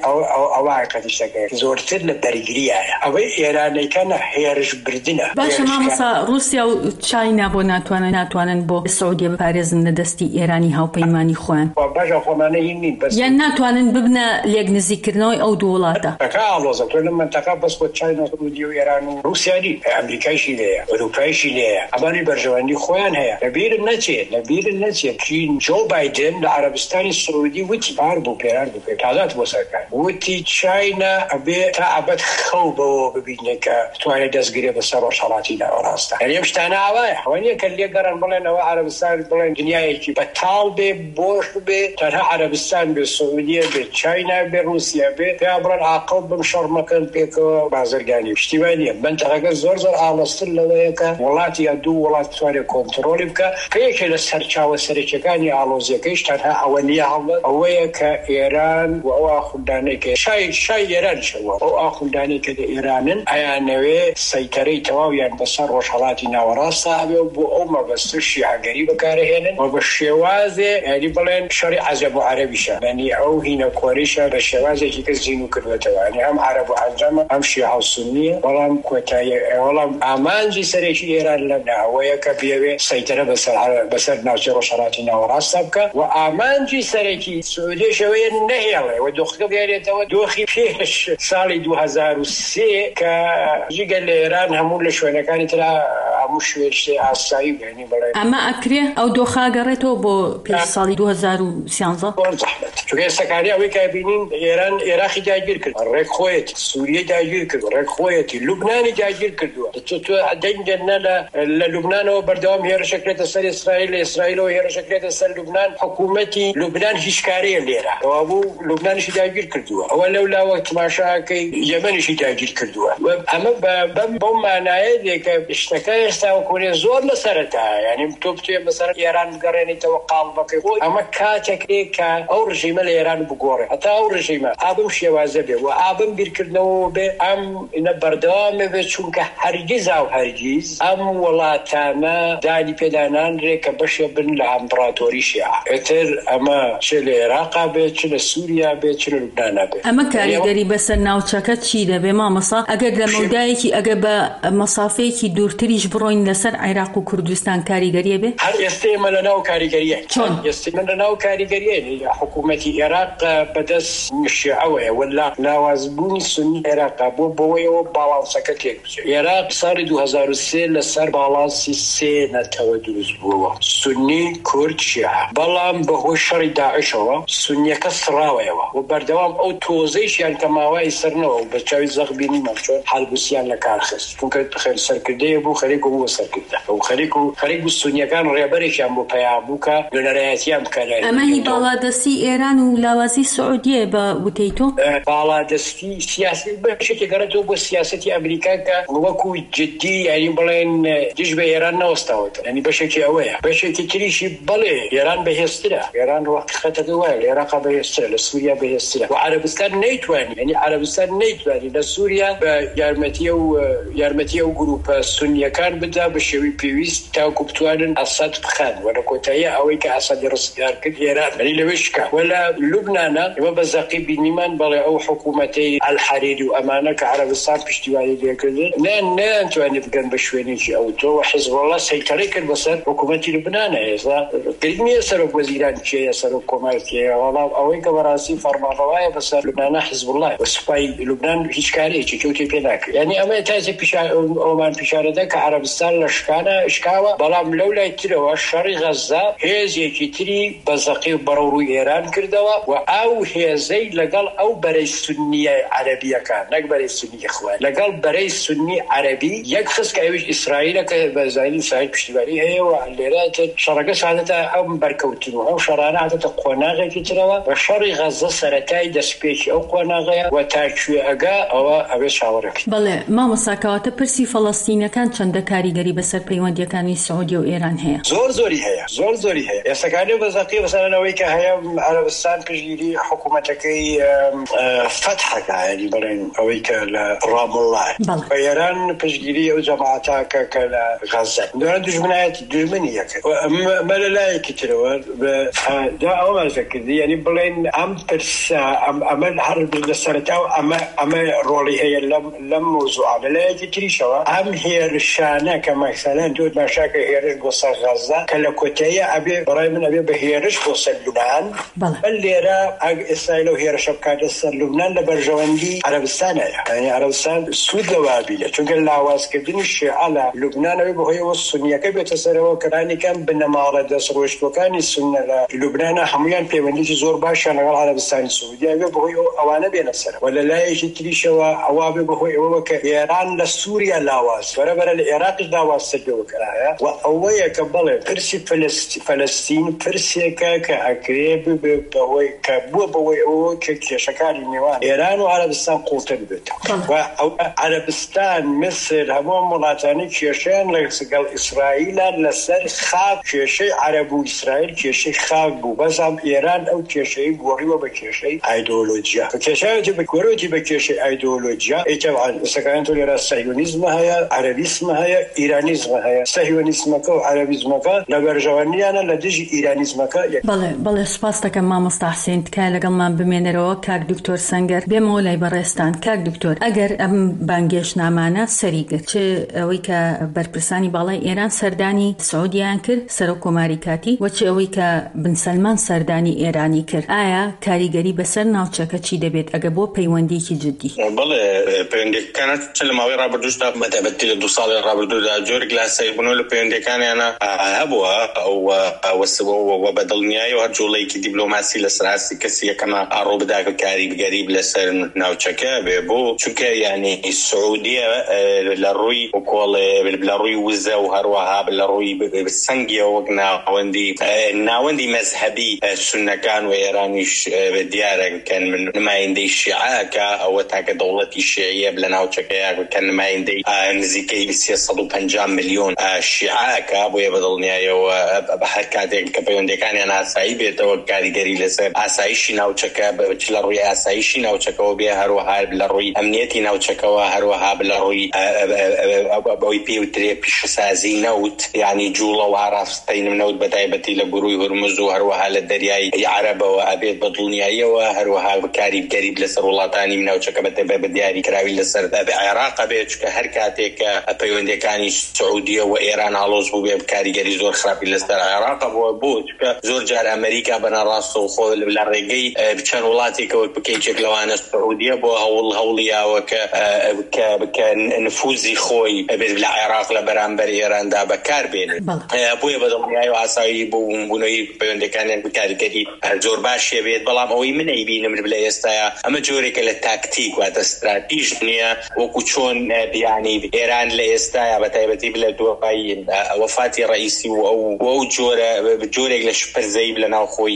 ئەوە قەتیشتەکە زۆرتر لە بەرگریایە ئەوەی ئێرانەکانە هێرش بردنە باشە مامۆستا رووسیا و چاینا بۆ ناتوانن بۆ سعودیە بپارێزن لە دەستی ئێرانی هاوپەیمانی خۆیان باشە خۆمانە هین نین بەس یان ناتوانن ببنە لێک نزیک بررسیکردنەوەی ئەو دوو وڵاتە ئالۆزە تۆ لە منتەقە بەس بۆ چاینا سعودی و ئێران و رووسیانی ئەمریکایشی لێیە ئەوروپایشی لێیە ئەمانی بەرژەوەندی خۆیان هەیە لەبیرم نەچێت چین جۆ بایدن لە عەرەبستانی سعودی وتی پار بوو پێرار بوو تازات بۆ سەرکار وتی چاینا ئەبێ تا ئەبەت خەو بەوە ببینێ کە توانێت دەستگیرێ بەسەر ڕۆژهەڵاتی ناوەڕاستە یعنی ئەم شتانە ئاوایە ئەوە نییە کە لێگەڕن بڵێنەوە عەرەبستان بڵێن دنیایەکی بەتاڵ بێ بۆش بێ تەنها عەرەبستان بێ سعودیە بێ چاینا بێ رووسیا بێ پێیا بڵێن عاقڵ بم شەڕمەکەن پێکەوە بازرگانی پشتیوان نییە منتەقەکە زۆر ئاڵەستر لەوەیە کە وڵاتی یا دوو وڵات توانێت کۆنتڕۆلی بکە کەیەکێ لە سەرچاوە سەرەکیەکانی ئاڵۆزیەکەیش تەنها ئەوە نییە هەڵبەت ئەوەیە کە ئێران و ئەو ئاخوندانێکە شای ئێرانشەوە ئەو ئاخوندانێک کە لە ئێرانن ئەیانەوێ سەیتەرەی تەواویان بەسەر ڕۆژهەڵاتی ناوەڕاستە ئەبێ بۆ ئەو مەبەستە شیعەگەری بەکارهێنن و بە شێوازێ یعنی بڵێن شەڕی عەجەب و عەرەبیشە یعنی ئەو هینە کۆریشە بە شێوازێکی کە زین و کردوێتەوە یعنی ئەم عەرەب و عەجەمە ئەم شیعە و سوننیە بەڵام کۆتایی وەڵام ئامانجی سەرێکی ئێران لەمە ئەوەیە کە بێوێ سەیتەرە بەسەر ناوچەی ڕۆژهەڵاتی ناوەڕاستە بکە و ئامانجی سەرێکی سعودیشەوەیە نەهێڵێ و دۆخەکە بێنێتەوە دۆخی پێش ساڵی 2003 کە جگە لە ئێران هەموو لە شوێنەکانی ترا هەموو شوێنشتێ ئاسایی بێنی بڵێ ئەمە ئەکرێ ئەو دۆخە گەڕێتەوە بۆ پێش ساڵی 2013 چونکە ئێستاکانی ئەوەی کە بینین ئێران عێراقی داگیر کرد ڕێک خۆیەتی سووریە داگیر کرد ڕێک خۆیەتی لوبنانی داگیر کردووە تۆ دەنگێنە لە لوبنانەوە بەردەوام هێرشەکرێتە سەر ئیسرائیل لە ئیسرائیلەوە هێرشەکرێتە سەر لوبنان حکوومەتی لوبنان هیچ کارەیە لێرە ئەوە بوو لوبنانیشی داگیر کردووە ئەوە لەولاوە تماشاکەی یەمەنیشی داگیر کردووە ئەمە بەم مانایە دێکە شتەکە ئێستا وەکوێ زۆر لە سەرەتایە یعنی تۆ بتوێ بەسەر ئێران بگەڕێنیتەوە قاڵبەکەی خۆی ئەمە کاتێکێک کە ئەو ڕژیمە لە ئێران بگۆڕێ هەتا ئەو ڕژیمە ئابم شێوازە بێ و ئابم بیرکردنەوە بێ ئەم بەردەوامە بێ چونکە هەرگیز ئەم وڵاتانە دانی پێدانانرێ کە بەشێ بن لە ئەمپراتۆری شیعە ئێتر ئەمە چ لە عێراقا بێ چ لە سووریا بێ چ لە لوبنانا بێ ئەمە کاریگەری بەسەر ناوچەکە چی دەبێ مامەسا ئەگەر لە مەودایەکی ئەگە بە مەسافەیەکی دوورتریش بڕۆین لەسەر عێراق و کوردستان کاریگەریە بێ هەر ئێستا ئێمە لەناو کاریگەریە چۆن ئێستا من لەناو کاریگەریە حکوومەتی عێراق بەدەست شیعەوەیە ولا لاوازبوونی سونی عێراقا بۆەوەیەوە باڵانسەکە تێک بچێت عێراق ساڵی 2003 لەسەر باڵانسی 3 نەتەوە دروست بووەوە سونی کورد شیعە بەڵام بەهۆی شەڕی داعشەوە سونیەکە سڕاوەیەوە و بەردەوام ئەو تۆزەیشیان کە ماوای سەرنەوە و بەچاوی زەغبینی مەچۆن هەڵبوسیان لە کار خست چونکە سەرکردەیە بوو خەریک بوو سەرکردە و خەریک بوو سونیەکان ڕێبەرێکیان بۆ پەیام بوو کە لەنەرایەتیان بکەن ئەمە هی باڵادەستی ئێران و لاوازی سعودیە بە وتەی تۆ باڵادەستی سیاسی بەشێکی گەڕێتەوە بۆ سیاسەتی ئەمریکا کە وەکو جدی یعنی بڵێن دیش بە ئێران نەوەستاوەتە یعنی بەشێکی ئەوەیە بەشێکی تریشی بەڵێ ئێران بەهێزترە ئێران حقیقەتەکە وایە لە عێراق بەهێزترە لە سووریا بەهێزترە و عەرەبستان نەیتوانی یعنی عەرەبستان نەیتوانی لە سووریا بە یارمەتی ئەو گروپە سونیەکان بدا بە شێوەی پێویست تاوەکو بتوانن ئەسەد بخەن و لە کۆتاییە ئەوەی کە ئەسەدی ڕستگار کرد ئێران یعنی لەوێ شکا ولا لوبنانە ئێمە بە زەقی بینیمان بەڵێ ئەو حکوومەتەی ئەلحەریری و ئەمانە کە عەرەبستان پشتیوانی لێکردن نەیانتوانی بگەن بە شوێنێکی ئەو تۆ حیزب الله سەیتەڕێ کرد بەسەر حکوومەتی لوبنانە ئێستا گرنگ نییە سەرۆک وەزیران کێیە سەرۆک کۆمارکێیە وەڵام ئەوەی کە بەڕاستی فەرمانڕەوایە بەسەر لوبنانە حیزب الله و سوپای لوبنان هیچ کارێکی کەوتێ پێ ناکرد یعنی ئەمە تازە ئەومان پیشارەدە کە عەرەبستان لە شکاوە بەڵام لەو لای ترەوە شەڕی غەزا هێزێکی تری بە زەقی بەڕەوڕووی ئێران کردەوە و ئەو هێزەی لەگەڵ ئەو بەرەی سونیە عەرەبیەکان نەک بەرەی سونی ئیخوان لەگەڵ بەرەی سونی عەرەبی یەک خست کە ئەویش ئیسرائیلە کە بەزانی ئیسرائیل پشتیوانی هەیە و لێرە شەڕەکە سادەتە ئەو بەرکەوتن و ئەو شەڕانە هاتەتە قۆناغێکی ترەوە و شەڕی غەزە سەرەتای دەستپێکی ئەو قۆناغەیە و تاکوێ ئەگا ئەوە ئەوێ چاوەڕێک بەڵێ مامۆساکەواتە پرسی فەڵەستینەکان چەندە کاریگەری بەسەر پەیوەندیەکانی سعودی و ئێران هەیە زۆری هەیە ئێستاکانی بەزەقی بەسەرەوەی کە هەیە عەرەبستان پشتگیری حکوومەتەکەی فتحەکە یعنی بڵێن ئەوەی کە لە ڕامڵڵا و ئێران پشتگیری ئەو جەماعەتەکە کە لە غەزە دۆران دوژمنی یەکە ئەمە لە لایەکی ترەوە دا ئەومان فکردی یعنی بڵێن ئەم پرسە ئەمە هەر لە سەرەتاو ئەمە ڕۆڵی هەیە لەم مۆزوعە لە لایەکی تریشەوە ئەم هێرشانە ئەمانە کە مەسەلەن دوو مەشاکە هێرش بۆ سەر غەزە کە لە کۆتاییە ئەبێ بەڕای من ئەبێ بە هێرش بۆ سەر لوبنان بەل لێرە ئیسرائیل و هێرشە بکاتە سەر لوبنان لە بەرژەوەندی عەرەبستانەیە یعنی عەرەبستان سوود لەوابیە چونکە لاوازکردنی شیعە لە لوبنانەوەی بەهۆیەوە سونیەکە بێتە سەرەوە کەرانێکان بنەماڵە دەستڕۆیشتوەکانی سونە لە لوبنانە هەمویان پەیوەندیی زۆر باشیان لەگەڵ عەرەبستانی سعودیە بێ بەهۆی ئەوانە بێنە سەر و لە لایەکی تریشەوە ئەوا بێ بەهۆی ئەوە کە ئێران لە سووریا لاواز بەرەبەرە لە عێراقیش لاواز سەردەوە کرایە و ئەوەیە کە بڵێ پرسی فەلەستین پرسێکە کە ئەکرێ ببێ بەهۆی کە بووە بەهۆی ئەوە کە کێشەکانی نێوان ئێران و عەرەبستان قوڵتر بێتەوە و عەرەبستان مصر هەموو وڵاتانی کێشەیان لەگەڵ ئیسرائیلان لەسەر خاک کێشەی عەرەب و ئیسرائیل کێشەی خاک بوو بەزام ئێران ئەو کێشەی گۆڕیوە بە کێشەی ئایدۆلۆجیا کێشەیەکی بەگۆڕێتی بە کێشەی ئایدۆلۆجیا ئێتەوان سەکانتۆ لێرە سەهیۆنیزم هەیە عەرەبیسم هەیە ئیرانیزم هەیە سەهیۆنیزمەکە و عەرەبیزمەکە لە بەرژەوەندیانە لە دژی ئیرانیزمەکە بەڵێ سوپاس دەکەم مامۆستا حوسێن تکایە لەگەڵمان بمێنەرەوە کاک دکتۆر سەنگەر بێمەوە لای بەڕێستان کاک دکتۆر ئەگەر ئەم بانگێشنامانە سەریگرت چ ئەوەی کە بەرپرسانی باڵای ئێران سەردانی سعودیان کرد سەرۆک کۆماری کاتی و چ ئەوەی کە بن سەلمان سەردانی ئێرانی کرد ئایا کاریگەری بەسەر ناوچەکە چی دەبێت ئەگە بۆ پەیوەندیکی جدی بەڵێ پەیوەندیەکانە چ لە ماوەی ڕابردووشدا مەتابەتی لە 2 ساڵی ڕابردوودا جۆرێک لە سەیربوونەوە لە پەیوەندیەکانیانە هەبووە و بە دڵنیایی و هەر جوڵەیەکی دیبلۆماسی لەسەر ئاستی کەسی یەکەمە ئاڕۆ بدا کە کاریگەری لەسەر ناوچەکە بێ بۆ چونکە یعنی سعودیە لە ڕووی کۆڵێ لە ڕووی وزە و هەروەها لە ڕووی سەنگیە وەک ناوەندی مەزهەبی سونەکان و ئێرانیش دیارە کە نمایندەی شیعەکە ئەوە تاکە دەوڵەتی شیعیە لە ناوچەکەیە کە نمایندەی نزیکەی 350 ملیۆن شیعەکە بۆیە بەدڵنیایەوە بە هەر کاتێک کە پەیوەندیەکانیان ئاسایی بێتەوە کاریگەری لەسەر ئاسایشی ناوچەکە لە ڕووی ئاسایشی ناوچەکەەوە بێ هەروەها لە ڕووی ئەمنیەتی ناوچەکەەوە هەروەها لە ڕووی ئەوەی پێوترێ پیشەسازی نەوت یعنی جوڵە و ئاراستەی نەوت بەتایبەتی لە گروی هورمز و هەروەها لە دەریای عەرەبەوە ئەبێت بە دڵنیاییەوە هەروەها کاریگەری لەسەر وڵاتانی ناوچەکە بە دیاری کراوی لەسەر عێراق بێت چکە هەر کاتێک پەیوەندیەکانی سعودیە و ئێران هەڵۆز بوو بێ کاریگەری زۆر خراپی لەسەر عێراق بۆ چکە زۆر جار ئەمریکا بەنەڕاست و خۆ لە ڕێگەی بچەند وڵاتێکەوە بکەیتێک لەوانە سعودیە بۆ هەوڵیاوە کە نفوزی خۆی بێت لە عێراق لە بەرامبەر ئێراندا بەکار بێنێت بۆیە بەدڵنیایی و ئاسایی بۆ بوونەوەی پەیوەندیەکانیان کاریگەری زۆر باشیە بێت بەڵام ئەوەی من ئەیبینم لە ئێستاە ئەمە جۆرێکە لە تاکتیک واتە استراتیژ نییە وەکو چۆن بیانی ئێران لە ئێستاە بەتایبەتی لە دوای وەفاتی ڕئیسی و ئەو جۆرێک لە شپەرزەی لە ناوخۆی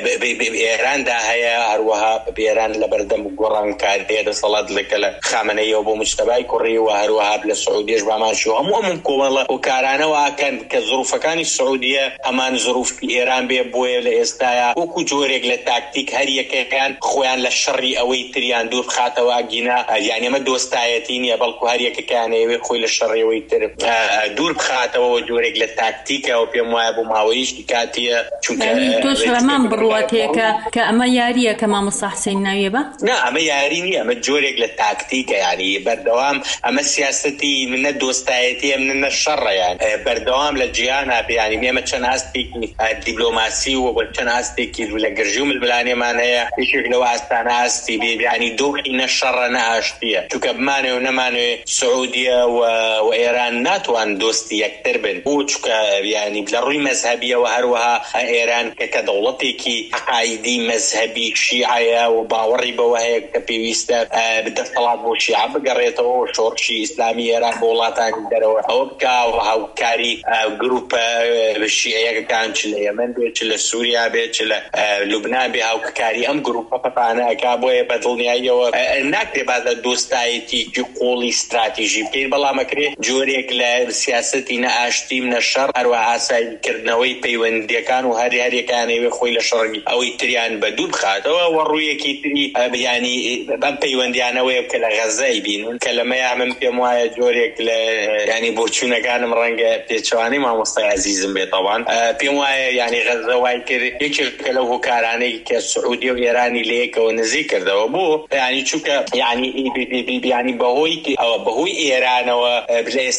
ئێراندا هەیە هەروەها ئێران لە بەردەم گۆڕانکاریە دەسەڵات لەکە لە خامنەیەوە بۆ مجتەبای کوڕی و هەروەها لە سعودیش باماشی و هەموو کۆمەڵە و کارانەوەکەن کە ظروفەکانی سعودیە هەمان ظروفی ئێران بێ بۆیە لە ئێستاە وەکو جۆرێک لە تاکتیک هەر یەکەکان خۆیان لە شەڕی ئەوەی تریان دوور بخاتەوە گینا یعنی ئەمە دۆستایەتی نییە بەڵکو هەر یەکەکانەوێ خۆی لە شەڕیەوەی تر دوور بخاتەوە جۆرێک لە تاکتیکەوە پێم وایە بۆ ماوەیشتی کاتیە چونکە تۆش لەمان بڕواتەیە کە ئەمە یاریە کە مامۆستا حوسێن ناویە بە نا ئەمە یاری نییە ئەمە جۆرێک لە تاکتیکە یعنی بەردەوام ئەمە سیاسەتی منە دۆستایەتی منە شەڕەیان بەردەوام لە جیهانە بیانی ئێمە چەند ئاستێکی دیبلۆماسی و چەند ئاستێکی لە گرژی و ململانێمان هەیە یەکێک لەوە ئاستانە ئاستی بێ بیانی دۆخی نەشەڕە نەهاشتیە چونکە بمانێ و نەمانوێ سعودیە و ئێران ناتوان دۆستی یەکتر بن بۆ چونکە یعنی لە ڕووی مەزهەبیەوە هەروەها ئێران کە دەوڵەتێکی عقایدی مەزهەبی شیعەیە و باوەڕی بەوە هەیە کە پێویستە دەسەڵات بۆ شیعە بگەڕێتەوە و شۆڕشی ئیسلامی ئێران بۆ وڵاتانی دەرەوە ئەوە بکە و هاوکاری گروپە شیعەکان چ لە یەمەن بێت چ لە سووریا بێت چ لە لوبنان بێ هاوکاری ئەم گروپە پەپانەکە بۆیە بەدڵنیاییەوە ناکرێ باز لە دۆستایەتی قۆڵی استراتیژی بکەیت بەڵام ئەکرێت جۆرێک لە سیاسەتی نەئاشتی نەشەڕ هەروە ئاساییکردنەوەی پەیوەندیەکان و هەریەکانەوێ خۆی لە شەڕی ئەوەی تریان بەدوو بخاتەوە و ڕوویەکی تری بیانی بەم پەیوەندیانەوەی کە لە غەزای بینن کە لەمەیە من پێم وایە جۆرێک لە ینی بۆچوونەکانم ڕەنگە پێچوانی مامۆستای عەزیزم بێت تەوان پێم وایە ینی غەزە وای کرد یەکێکە لەو هۆکارانەی کە سعودی و ئێرانی لەیەکەوە نزیک کردەوە بۆ ینی چونکە ینی بەهۆی ئێرانەوە لە ئێستا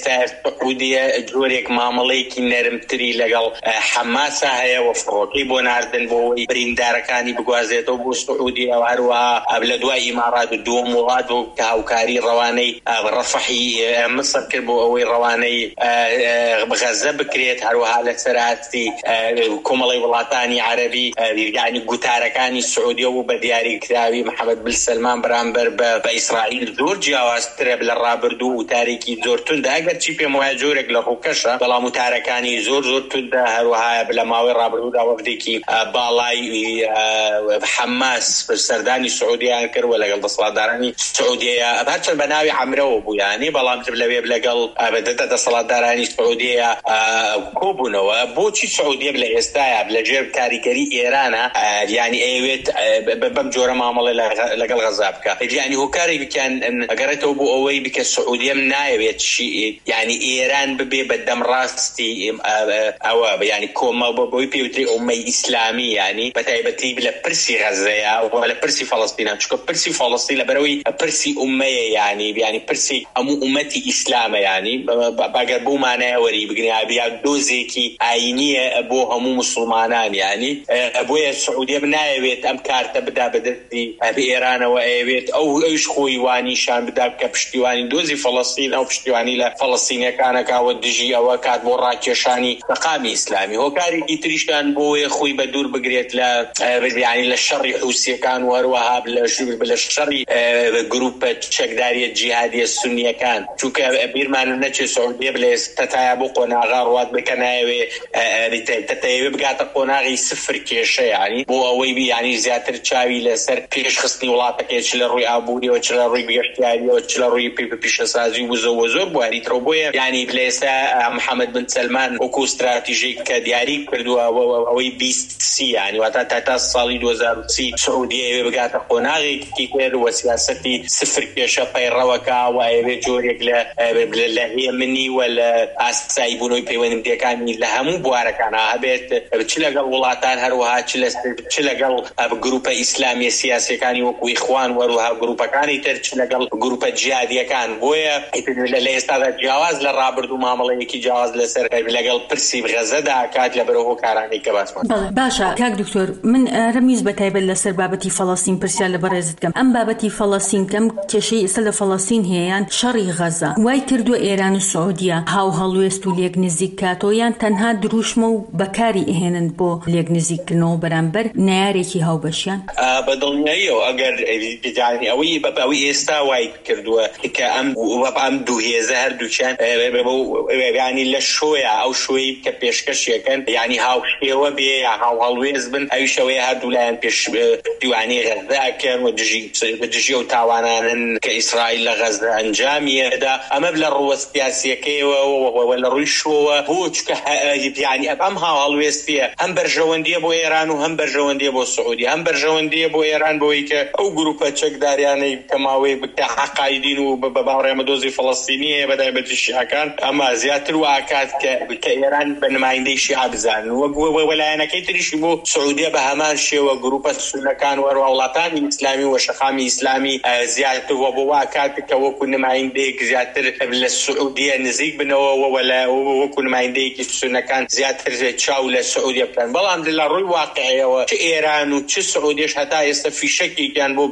ئێستا سعودیە جۆرێک مامەڵەیەکی نەرمتری لەگەڵ حەماسە هەیە و فڕۆکەی بۆ ناردن بۆەوەی بریندارەکانی بگوازێتەوە بۆ سعودیە و هەروەها لە دوای ئیمارات و دووەم وڵات و کە هاوکاری ڕەوانەی ڕەفەحی مصر کرد بۆ ئەوەی ڕەوانەی غەزە بکرێت هەروەها لە سەرهاتی کۆمەڵی وڵاتانی عەرەبی یعنی گوتارەکانی سعودیە و بە دیاریکراوی محەممەد بن سەلمان بەرامبەر بە ئیسرائیل زۆر جیاوازترە لە ڕابردوو وتارێکی زۆر توندا ئەگەر چی پێم وایە جۆرێک لە ڕووکەشە بەڵام وتارەکانی زۆر توندا هەروەها لە ماوەی ڕابردوودا وەفدێکی باڵای حەماس سەردانی سعودیان کرد و لەگەڵ دەسەڵاتدارانی سعودیە هەرچەند بە ناوی عەمرەوە بوویانی بەڵام لەوێ لەگەڵ دەسەڵاتدارانی سعودیە کۆبوونەوە. بۆچی سعودیە لە ئێستاە لەژێر کاریگەری ئێرانە یعنی ئەوێت بەم جۆرە مامەڵە لەگەڵ غەزا بکە یعنی هۆکاری بکەن ئەگەڕێتەوە بۆ ئەوەی بکە سعودیەم نایەوێت یعنی ئێران ببێ بە دەمڕاستی ئەوە یعنی کۆمە بۆی پێوتری ئومەی ئیسلامی یعنی بەتایبەتی لە پرسی غەزەیە لە پرسی فەڵەستینە چونکە پرسی فەڵەستین لەبەرەوەی پرسی ئومەیە یعنی پرسی هەموو ئومەتی ئیسلامە یعنی باگەر بۆمانایە وەری بگرین یا دۆزێکی ئاینیە بۆ هەموو مسلمانان یعنی بۆیە سعودیە نایەوێت ئەم کارتە بدا بەدەستی ئێرانەوە ئەوێت ئەوش خۆی وانیشان بدا بکە پشتیوانی دۆزی فەڵەستین ئەو پشتیوانی لە فەڵەستینیەکانەکەوە دژی ئەوە کات بۆ ڕاکێشانی مەقامی ئیسلامی. هۆکارێکی تریشتان بۆیە خۆی بە دوور بگرێت لە شەڕی حوسیەکان و هەروەها لە شەڕی گروپە چەکداریە جیهادیە سونیەکان چونکە بیرمان نەچێت سعودیە بڵێ تەتایە بۆ قۆناغا ڕوات بکە نایەوێ بگاتە قۆناغی سفر کێشە یعنی بۆ ئەوەی یعنی زیاتر چاوی لەسەر پێشخستنی وڵاتەکەی چ لە ڕووی ئابووریەوە چ لە ڕووی گەشتیاریەوە چ لە ڕووی پیشەسازی و زۆر بواریتەوە. بۆیە یعنی لێستا محەممەد بن سەلمان وەکو استراتیژیک کە دیاری کردووە ئەوەی 20 یعنی واتە تا ساڵی 2030 سعودیە بگاتە قۆناغێکی پێر وە سیاسەتی سفر کێشە پەیڕەوەکە و ئەوێ جۆرێک لە هێمنی و لە ئاسایی بوونەوەی پەیوەندیەکانی لە هەموو بوارەکانە هەبێت چ لەگەڵ وڵاتان هەروەها چ لەگەڵ گروپە ئیسلامی سیاسیەکانی وەکو ئیخوان وەروها گروپەکانی تر چ لەگەڵ گروپە جیهادیەکان. بۆیە لە ئێستادا جیاواز لە ڕابردوو مامەڵەیەکی جیاواز لەسەر لەگەڵ پرسی غەزەدا کات لەبەرەوە هۆکارانەی کە باسمان. باشە کاک دکتۆر من ڕەمیز بەتایبەت لەسەر بابەتی فەڵەستین پرسیار لە بەڕێزت کەم ئەم بابەتی فەڵەستین کەم کێشەی ئێستا لە فەڵەستین هەیەیان شەڕی غەزە وای کردووە ئێران و سعودیە هاو هەڵوێست و لێک نزیک کاتۆیان تەنها دروشمە و بەکاری ئەهێنن بۆ لێک نزیکردنەوە بەرامبەر نایارێکی هاوبەشیان بەدڵنیاییەوە ئەگەر ئەوەی ئێستا وای کردووە کە ئەم دوو هێزە هەردووچیان ینی لە شۆیە ئەو شوۆی کە پێشکەشیەکەن ینی هاوشێوە بێ یا هاو هەڵوێز بن ئەوی شەوەیە هەردوو لایەن پێش دیوانی غەزاکەن و دژی و تاوانانن کە ئیسرائیل لە غەزە ئەنجامیەدا ئەمە لە ڕووە سیاسیەکەیەوە لە ڕووی شۆوە بۆ چکە ینی ئەم هاو هەڵوێستیە هەم بەرژەوەندیە بۆ ئێران و هەم بەرژەوەندیە بۆ سعودی هەم بەرژەوەندیە بۆ ئێران بۆی کە ئەو گروپە چەکداریانەی کەماوەی بکە حەقایدین و بە باوەڕێمە دۆزی فەڵەستینیە بەتایبەتی شیعەکان ئەمە زیاتر واکات کە ئێران بە نمایندەی شیعە بزانن وەلایەنەکەی تریشی بۆ سعودیە بە هەمان شێوە گروپە سونەکان وەروە وڵاتانی ئیسلامی و شەقامی ئیسلامی زیاتر بۆ واکات کە وەکو نمایندەیەک زیاتر لە سعودیە نزیک بنەوە وەکو نمایندەیەکی سونەکان زیاتر چاو لە سعودیە بکەن. بەڵام لە ڕووی واقعیەوە چ ئێران و چ سعودیش هەتا ئێستا فیشەکێکیان بۆ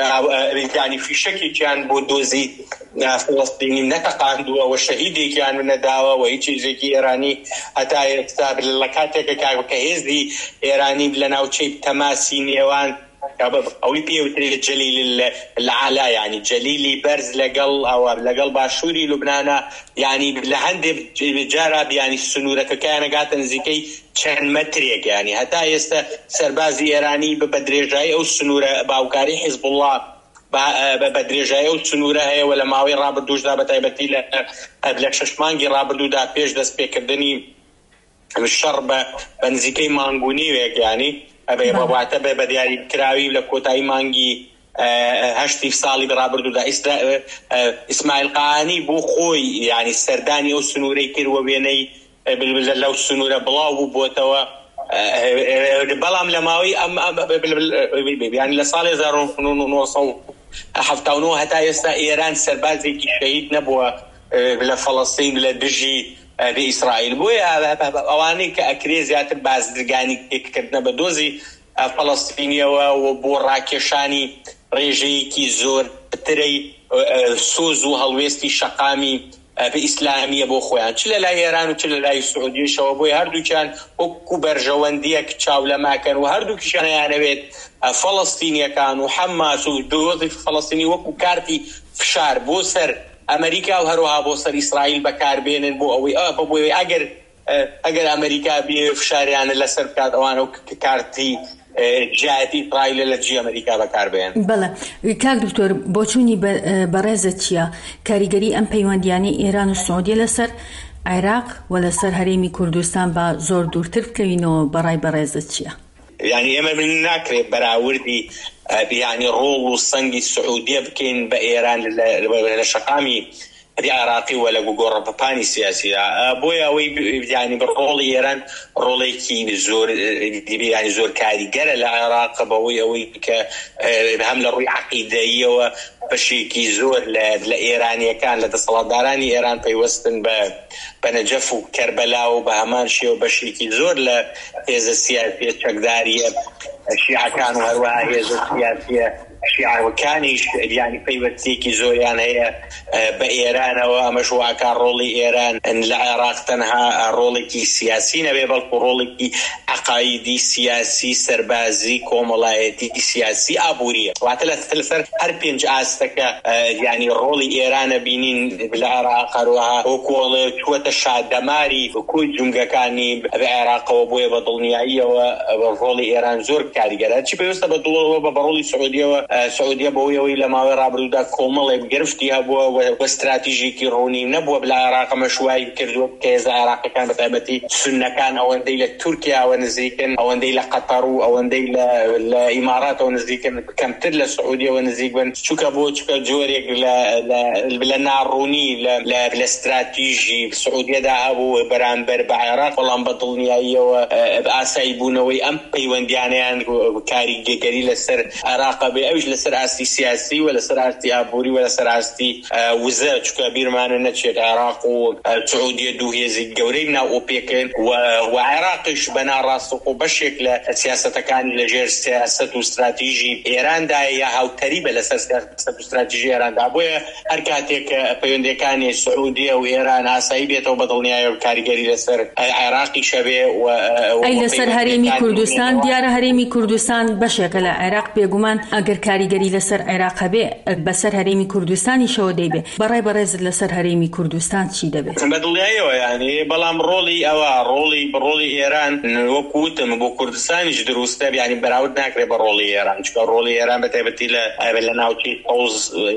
ینی فیشەکێکیان بۆ دۆزی فڵەستینی نەتەقاندووە و شەهیدێکیان نەداوە و هیچ چیزێکی ئێرانی هەتا ئێستا لە کاتێکە کە هێزی ئێرانی لە ناوچەی تەماسی نێوان ئەوی پێوترێت جەلیل العالا ینی جەلیلی بەرز لەگەڵ باشووری لوبنانە ینی لە هەندێک جارا ینی سنوورەکەیان نەگاتە نزیکەی چەند مەترێک ینی هەتا ئێستا سەربازی ئێرانی بە درێژایی ئەو سنوورە باوکاری حیزب الله بە درێژایی ئەو سنوورە هەیەوە لە ماوەی ڕابردووشدا بەتایبەتی لە 6 مانگی ڕابردوودا پێش دەست پێکردنی شەڕ بە نزیکەی مانگونیوێک ینی بەواتە بە دیاریکراوی لە کۆتایی مانگی 8 ساڵی ڕابردوودا ئیسماعیل قاانی بۆ خۆی ینی سەردانی ئەو سنوورەی کردوە وێنەی لەو سنوورە بڵاو بوو بۆتەوە بەڵام لە ماوەی ینی لە ساڵی 1970 هەتا ئێستا ئێران سەربازێکی شەهید نەبووە لە فەڵەستین لە دژی بئیسرائیل بۆیە ئەوانەی کە ئەکرێ زیاتر بازرگانی تێککردنە بە دۆزی فەڵەستینیەوە و بۆ ڕاکێشانی ڕێژەیەکی زۆرترەی سۆز و هەڵوێستی شەقامی بە ئیسلامیە بۆ خۆیان چ لە لای ئێران و چ لە لای سعودیشەوە بۆی هەردووکیان وەکو بەرژەوەندیەک چاو لەماکەن و هەردووکیشان یانەوێت فەڵەستینیەکان و حەماس و دۆزی فەڵەستینی وەکو کارتی فشار بۆ سەر ئەمریکا و هەروەها بۆ سەر ئیسرائیل بەکاربێنن بۆ ئەوەی ئەگەر ئەمریکا بێ فشاریانە لەسەر بکات ئەوانە کارتی جایەتی ئیسرائیل لە جێ ئەمریکا بەکاربێن. بەڵێ کاک دکتۆر بۆچوونی بەڕێزت چییە کاریگەری ئەم پەیوەندیانەی ئێران و سعودیە لەسەر عێراق و لەسەر هەرێمی کوردستان بە زۆر دوورتر بکەوینەوە بەڕای بەڕێزت چییە؟ یعنی ئێمە من ناکرێت بەراوردی یعنی ڕۆڵ و سەنگی سعودیە بکەین بە ئێران لە شەقامی عراقی و لە گۆڕەپەپانی سیاسیدا بۆیە ئەوەی یعنی بە ڕۆڵی ئێران ڕۆڵێکی زۆر کاریگەرە لە عێراق بەوەی ئەوەی کە هەم لە ڕووی عەقیدەییەوە بەشێکی زۆر لە ئێرانیەکان لە دەسەڵاتدارانی ئێران پەیوەستن بە نەجەف و کەربەلا و بە هەمان شێوە بەشێکی زۆر لە هێزە سیاسیە چەکداریە شیعەکان و هەروەها هێزە سیاسیە شیعەکانیش یعنی پەیوەستیەکی زۆریان هەیە بە ئێرانەوە ئەمەش واکە ڕۆڵی ئێران لە عێراق تەنها ڕۆڵێکی سیاسی نەبێ بەڵکو ڕۆڵێکی عەقایدی سیاسی سەربازی کۆمەڵایەتی سیاسی ئابووریە واتە لەسەر هەر پێنج ئاستەکە یعنی ڕۆڵی ئێرانە بینین لە عێراق هەروەها وەکوڵێ چوەتە شادەماری کۆی جونگەکانی بە عێراقەوە بۆیە بە دڵنیاییەوە ڕۆڵی ئێران زۆر کاریگەرە چی پێویستە بە ڕۆڵی سعودیە بەوەی لە ماوەی ڕابردوودا کۆمەڵێک گرفتی هەبووە و استراتیژیکی ڕوونی نەبووە لە عێراق مەشوای کردووە کە هێزە عێراقیەکان بە تایبەتی سوننەکان ئەوەندەی لە تورکیاوە نزیکن ئەوەندەی لە قەتەر و ئەوەندەی لە ئیماراتەوە نزیکن کەمتر لە سعودیەوە نزیک بن چونکە جۆرێک لە ناڕوونی لە استراتیژی سعودیەدا هەبوو بەرامبەر بە عێراق بەڵام بە دڵنیاییەوە ئاسایی بوونەوەی ئەم پەیوەندیانیان کاریگەری لەسەر عێراق بێ ئەوش لەسەر ئاستی سیاسی و لەسەر ئاستی ئابووری و لەسەر ئاستی وزە چونکە بیرمانە نەچێت عێراق و سعودیە دوو هێزی گەورەی ناو ئۆپێکن و عێراقیش بەناڕاستەوخۆ بەشێک لە سیاسەتەکانی لەژێر سیاسەت و استراتیژی ئێراندا یا هاوتەریبە لەسەر سیاسەت و استراتیژی ئێراندا بۆیە هەر کاتێک پەیوەندیەکانی سعودیە و ئێران ئاسایی بێتەوە بە دڵنیاییەوە کاریگەری لەسەر عێراقی شەبێ و لەسەر هەرێمی کوردستان دیارە هەرێمی کوردستان بەشێکە لە عێراق بێگومان ئەگەر کاریگەری لەسەر عێراق هەبێ بەسەر هەرێمی کوردستانی شەوە دەیبێ بەڕای بەڕێزت لەسەر هەرێمی کوردستان چی دەبێت؟ بەدڵنیاییەوە یعنی بەڵام ڕۆڵی ڕۆڵی ئێران وەکوتم بۆ کوردستانیش دروستە یعنی بەراورد ناکرێت بە ڕۆڵی ئێران چونکە ڕۆڵی ئێران بە تایبەتی لە ناوچەی حوز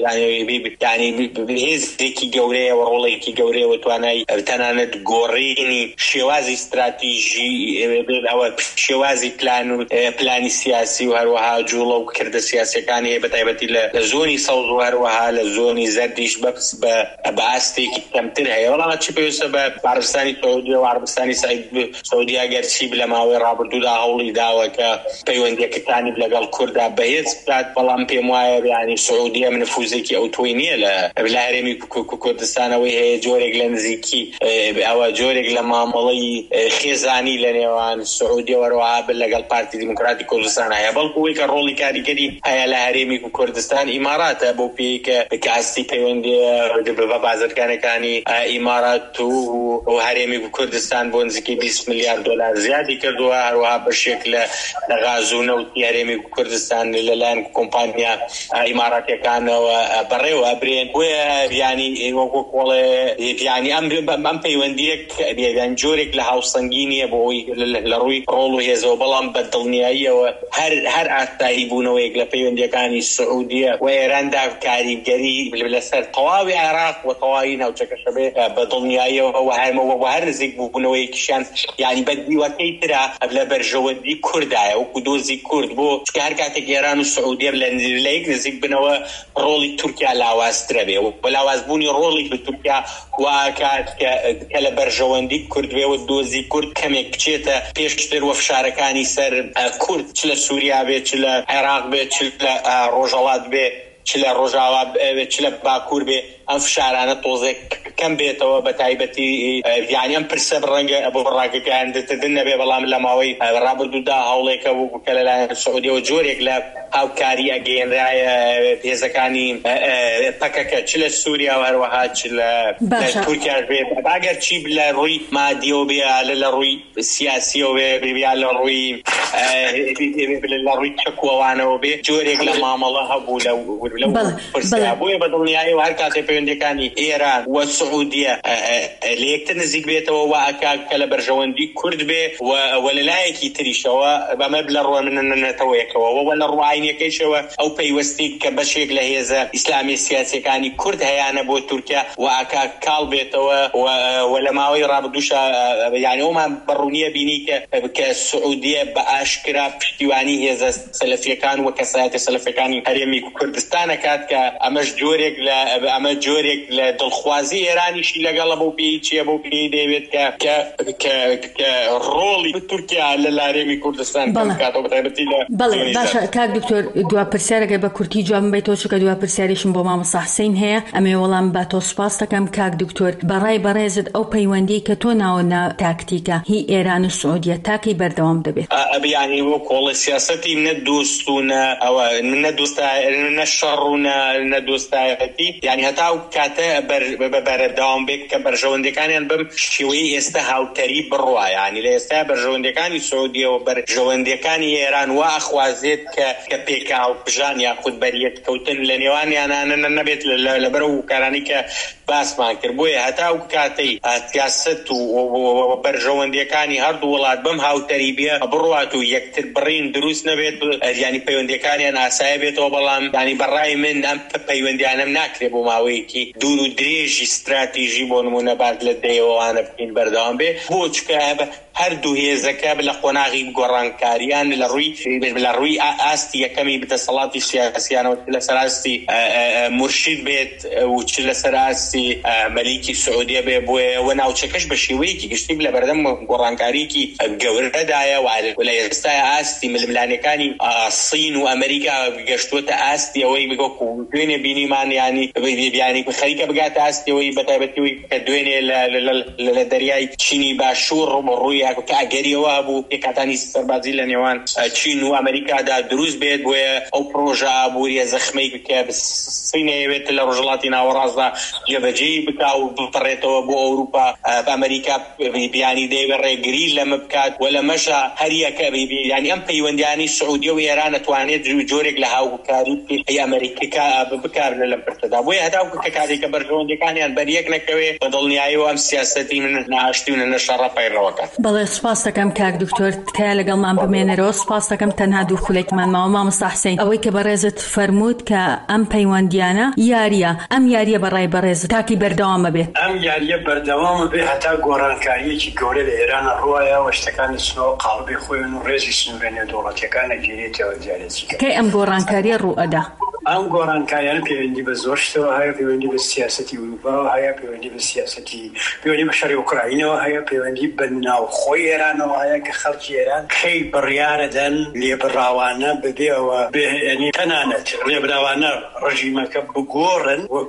یعنی هێزێکی گەورەیە و ڕۆڵێکی گەورەیە و توانای تەنانەت گۆڕینی شێوازی استراتیژی ئەوە شێوازی پلانی سیاسی و هەروەها جوڵە و کردە سیاسیەکانی هەیە بە تایبەتی لە زۆنی سەوز و هەروەها لە زۆنی زەردیش بە ئاستێکی کەمتر هەیە بەڵام چی پێویستە بە عەربستانی سعودیە و عەربستانی سعودیە گەرچی لە ماوەی ڕابردوودا هەوڵی داوە کە پەیوەندیەکەکانی لەگەڵ کووردا بەهێز بکات بەڵام پێم وایە یعنی سعودیە نفوزێکی ئەوتۆی نییە لە هەرێمی کوردستانەوەی هەیە جۆرێک لە نزیکی ئەوە جۆرێک لە مامەڵەی خێزانی لە نێوان سعودیە وەروەها لەگەڵ پارتی دیموکراتی کوردستان هەیە بەڵکوی کە ڕۆڵی کاریگەری هەیە لە هەرێمی کوردستان ئیماراتە بۆ پێی کە ئاستی پەیوەندی بە بازرگانەکانی ئیمارات و هەرێمی کوردستان بۆ نزیکی 20 میلیارد دلار زیادی کردووە هەروەها بەشێک لە غاز و نەوتی هەرێمی کوردستان لەلایەن کۆمپانیا ئیماراتیەکانەوە بەڕێوە برێن بۆیە یعنی وەکوڵێ یعنی ئەم پەیوەندیەک جۆرێک لە هاوسەنگینیە بۆی لە ڕووی ڕۆڵ و هێزەوە بەڵام بە دڵنیاییەوە هەر ئاسایی بوونەوەیەک لە پەیوەندیەکانی سعودیە و ئێراندا کاریگەری لەسەر تەواوی عێراق و تەواوی ناوچەکەشە بێ بە دڵنیاییەوە و هەر نزیک بوونەوەیەکیشیان یعنی بەدیوەکەی ترە لە بەرژەوەندی کوردایە وەکو دۆزی کورد بۆ چکە هەر کاتێک ئێران و سعودیە لە یەک نزیک بنەوە ڕۆڵی تورکیا لاوازترە بێ و لاوازبوونی ڕۆڵی بە تورکیا واکات کە لە بەرژەوەندی کورد بێ و دۆزی کورد کەمێک بچێتە پێشتر و فشارەکانی سەر کورد چ لە سووریا بێ چ لە عێراق بێ چ لە ڕۆژهەڵات بێ چ لە ڕۆژاوا بێ چ لە باکوور بێ ئەم فشارانە تۆزێک كم بيتوا بتايبتي يعني ام برسب رنج ابو الراقي كان تدنا ببلام لماوي رابط دودا هوليك وكلا السعوديه وجوريك لا هاو كاري اجين راي بيزكاني تكك تشيل سوريا وهروها تشيل تركيا باجر تشيب لروي ما ديو بيا للروي السياسي وبيا للروي للروي شكوى وانا وبي جوريك لما الله ابو لو ابوي بدل نهائي وهركاتي بيندي كاني ايران والسعوديه ليك تنزيق بيته واكا كلا برجوندي كرد بي ولا لايكي تريشوا بمبلغ رو من تويك ولا روايني كيشوا او بيوستي كبشيك لهيزا اسلامي سياسي كاني كرد هيانا بو تركيا واكا كال بيته ولا ماوي رابدوشا يعني هما برونيه بينيك كالسعوديه باشكرا بشتيواني هيزا سلفي كان وكسات سلفي كان هريمي كردستان كات كامش جوريك لا اما جوريك لدلخوازي ايراني شي لقلبو بي تشي ابو بي ديفيد ك رولي بتركيا للاريمي كردستان كاتو بتايبتي بله باشا كاك دكتور دوا پرسیارەکە بە کورتی جواب بێتەوە چونکە دوا پرسیاریشم بۆ مامۆستا حسین هەیە ئەمێ وەڵام باتۆ سوپاس دەکەم کاک دکتۆر بەڕای بەڕێزت ئەو پەیوەندی کە تۆ ناوە تاکتیکە هی ئێران و سعودیە تاکی بەردەوام دەبێت يعني وكل سياستي من الدوستونا او من الدوستا من الشرونا من الدوستا يعني هتاو كاتا بردام بك كبرجوندي كان بم شوي استهاو تريب الروا يعني لسه برجوندي كان السعوديه وبرجوندي كان ايران واخوازيت كبيكا وبجان ياخذ بريت كوتن لنيواني انا نبيت لبرو كرانيك باس ما كربوي هتاو كاتي سياست وبرجوندي كان هرد ولاد بم هاو تريبيه برواتو يكتر برين دروس نبيت يعني بيوندي كان انا سايبت وبلام يعني براي من ام بيوندي انا مناكربو ماويكي دورو دريج استراتيجي بون منبات لدي وانا بكين بردام به بوچ كاب هر دو هيزكا بلقوناغي بقرانكاريان للروي استي كمي بتصلاتي سياسيان وتلسراستي مرشد بيت وتلسراستي ملكي السعوديه بيبوي وانا وتشكش بشيويكي كشتي بلا بردم قرانكاريكي غوردايا ولا يستا استي من الملانيكاني الصين وامريكا قشتوتا استي وي بيكو دوين بيني مان يعني خليكه بقات استي وي بتابتي كدوين للدرياي تشيني باشور روي كاغري وابو كاتاني سربازي لنيوان تشين وامريكا دا دروز بيت بو او بروجا ابو يا زخمي كبسينه بيت الرجلاتنا ورازا جبجي بكاو بطريتو ابو اوروبا بامريكا يعني دي ريغري لما بكات ولا مشى هريا كبي يعني ام بيوندياني السعوديه وايران توانيت جوريك لها وكاري هي امريكا بكار لما برتدا بو هداو كاكادي كبرجوندي كان بريك نكوي بدلني ايو ام سياستي من ناشتي من الشرف الروكات بله سپاس دەکەم کاک دکتۆر تکایە لەگەڵمان بمێنەرەوە سپاس دەکەم تەنها دوو خولێکمان ماوە مامۆستا حسین ئەوەی کە بەڕێزت فەرمووت کە ئەم پەیوەندیانە یاریە ئەم یاریە بەڕای بەڕێزت تاکی بەردەوامە بێت ئەم یاریە بەردەوامە بێ هەتا گۆڕانکاریەکی گەورە لە ئێرانە ڕوایە و شتەکانی سنەوە قاڵبی خۆیان و ڕێزی سنوورێنە دەوڵەتیەکانە گیرێتەوە دیارێتی کەی ئەم گۆڕانکاریە ڕوو ئەدا ئەم گۆڕانکاریانە پەیوەندی بە زۆر شتەوە هەیە پەیوەندی بە سیاسەتی ئەوروپاوە هەیە پەیوەندی بە سیاسەتی پەیوەندی بە شەڕی ئوکراینەوە هەیە پەیوەندی بە ناوخۆی ئێرانەوە هەیە کە خەڵکی ئێران کەی بڕیارەدەن لێبراوانە ببێەوە ینی تەنانەت لێبراوانە ڕژیمەکە بگۆڕن وەک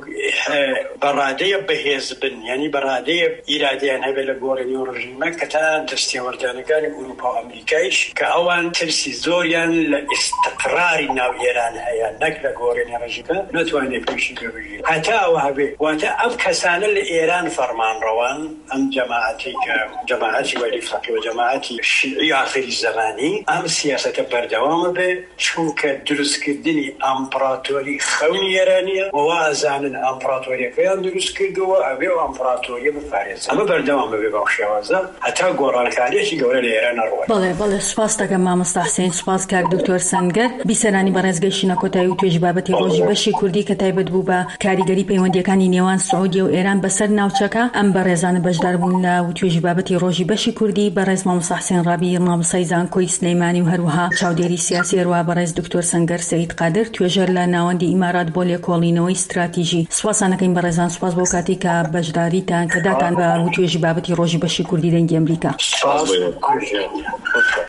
بەڕادەیە بەهێز بن ینی بەڕادەیە ئیرادیان هەبێ لە گۆڕینی و ڕژیمە کە تەنان دەستێوەردانەکانی ئەوروپا و ئەمریکایش کە ئەوان ترسی زۆریان لە ئیستقراری ناو ئێران هەیە نەک لە گۆڕینی ڕژیمەکە نەتوانێت پێشی ببژێت هەتا ئەوە هەبێ واتە ئەم کەسانە لە ئێران فەرمانڕەوان ئەم جەماعەتی کە جەماعەتی وەلی فەقی و جەماعەتی شیعی ئاخری زەمانی ئەم سیاسەتە بەردەوامە بێ چونکە دروستکردنی ئەمپراتۆری خەونی ئێرانیە و وازانن ئەمپراتۆریەکەیان دروست کردووە ئەبێ و ئەمپراتۆریە بپارێزن ئەمە بەردەوام بێ بەو شێوازە هەتا گۆڕانکاریەکی گەورە لە ئێران ڕوات. بەڵێ سوپاس دەکەم مامۆستا حسین سوپاس کاک دکتۆر سەنگەر بیسەرانی بەڕێزگەیشتنە کۆتایی و توێژی بابەتی ڕۆژی بەشی کوردی کە تایبەت بوو بە کاریگەری پەیوەندیەکانی نێوان سعودیە و ئێران بەسەر ناوچەکە ئەم بەڕێزانە بەشدار بوون لە توێژی بابەتی ڕۆژی بەشی کوردی بەڕێز مامۆستا حسین ڕابی مامۆستای زانکۆی سلەیمانی و هەروەها چاودێری سیاسی هەروەها بەڕێز دکتۆر سەنگەر سەید قادر توێژەر لە ناوەندی ئیمارات بۆ لێکۆڵینەوەی استراتیژی سوپاسانەکەین بەڕێزان سوپاس بۆ کاتی کە بەشداریتان کە داتان بە توێژی بابەتی ڕۆژی بەشی کوردی دەنگی ئەمریکا.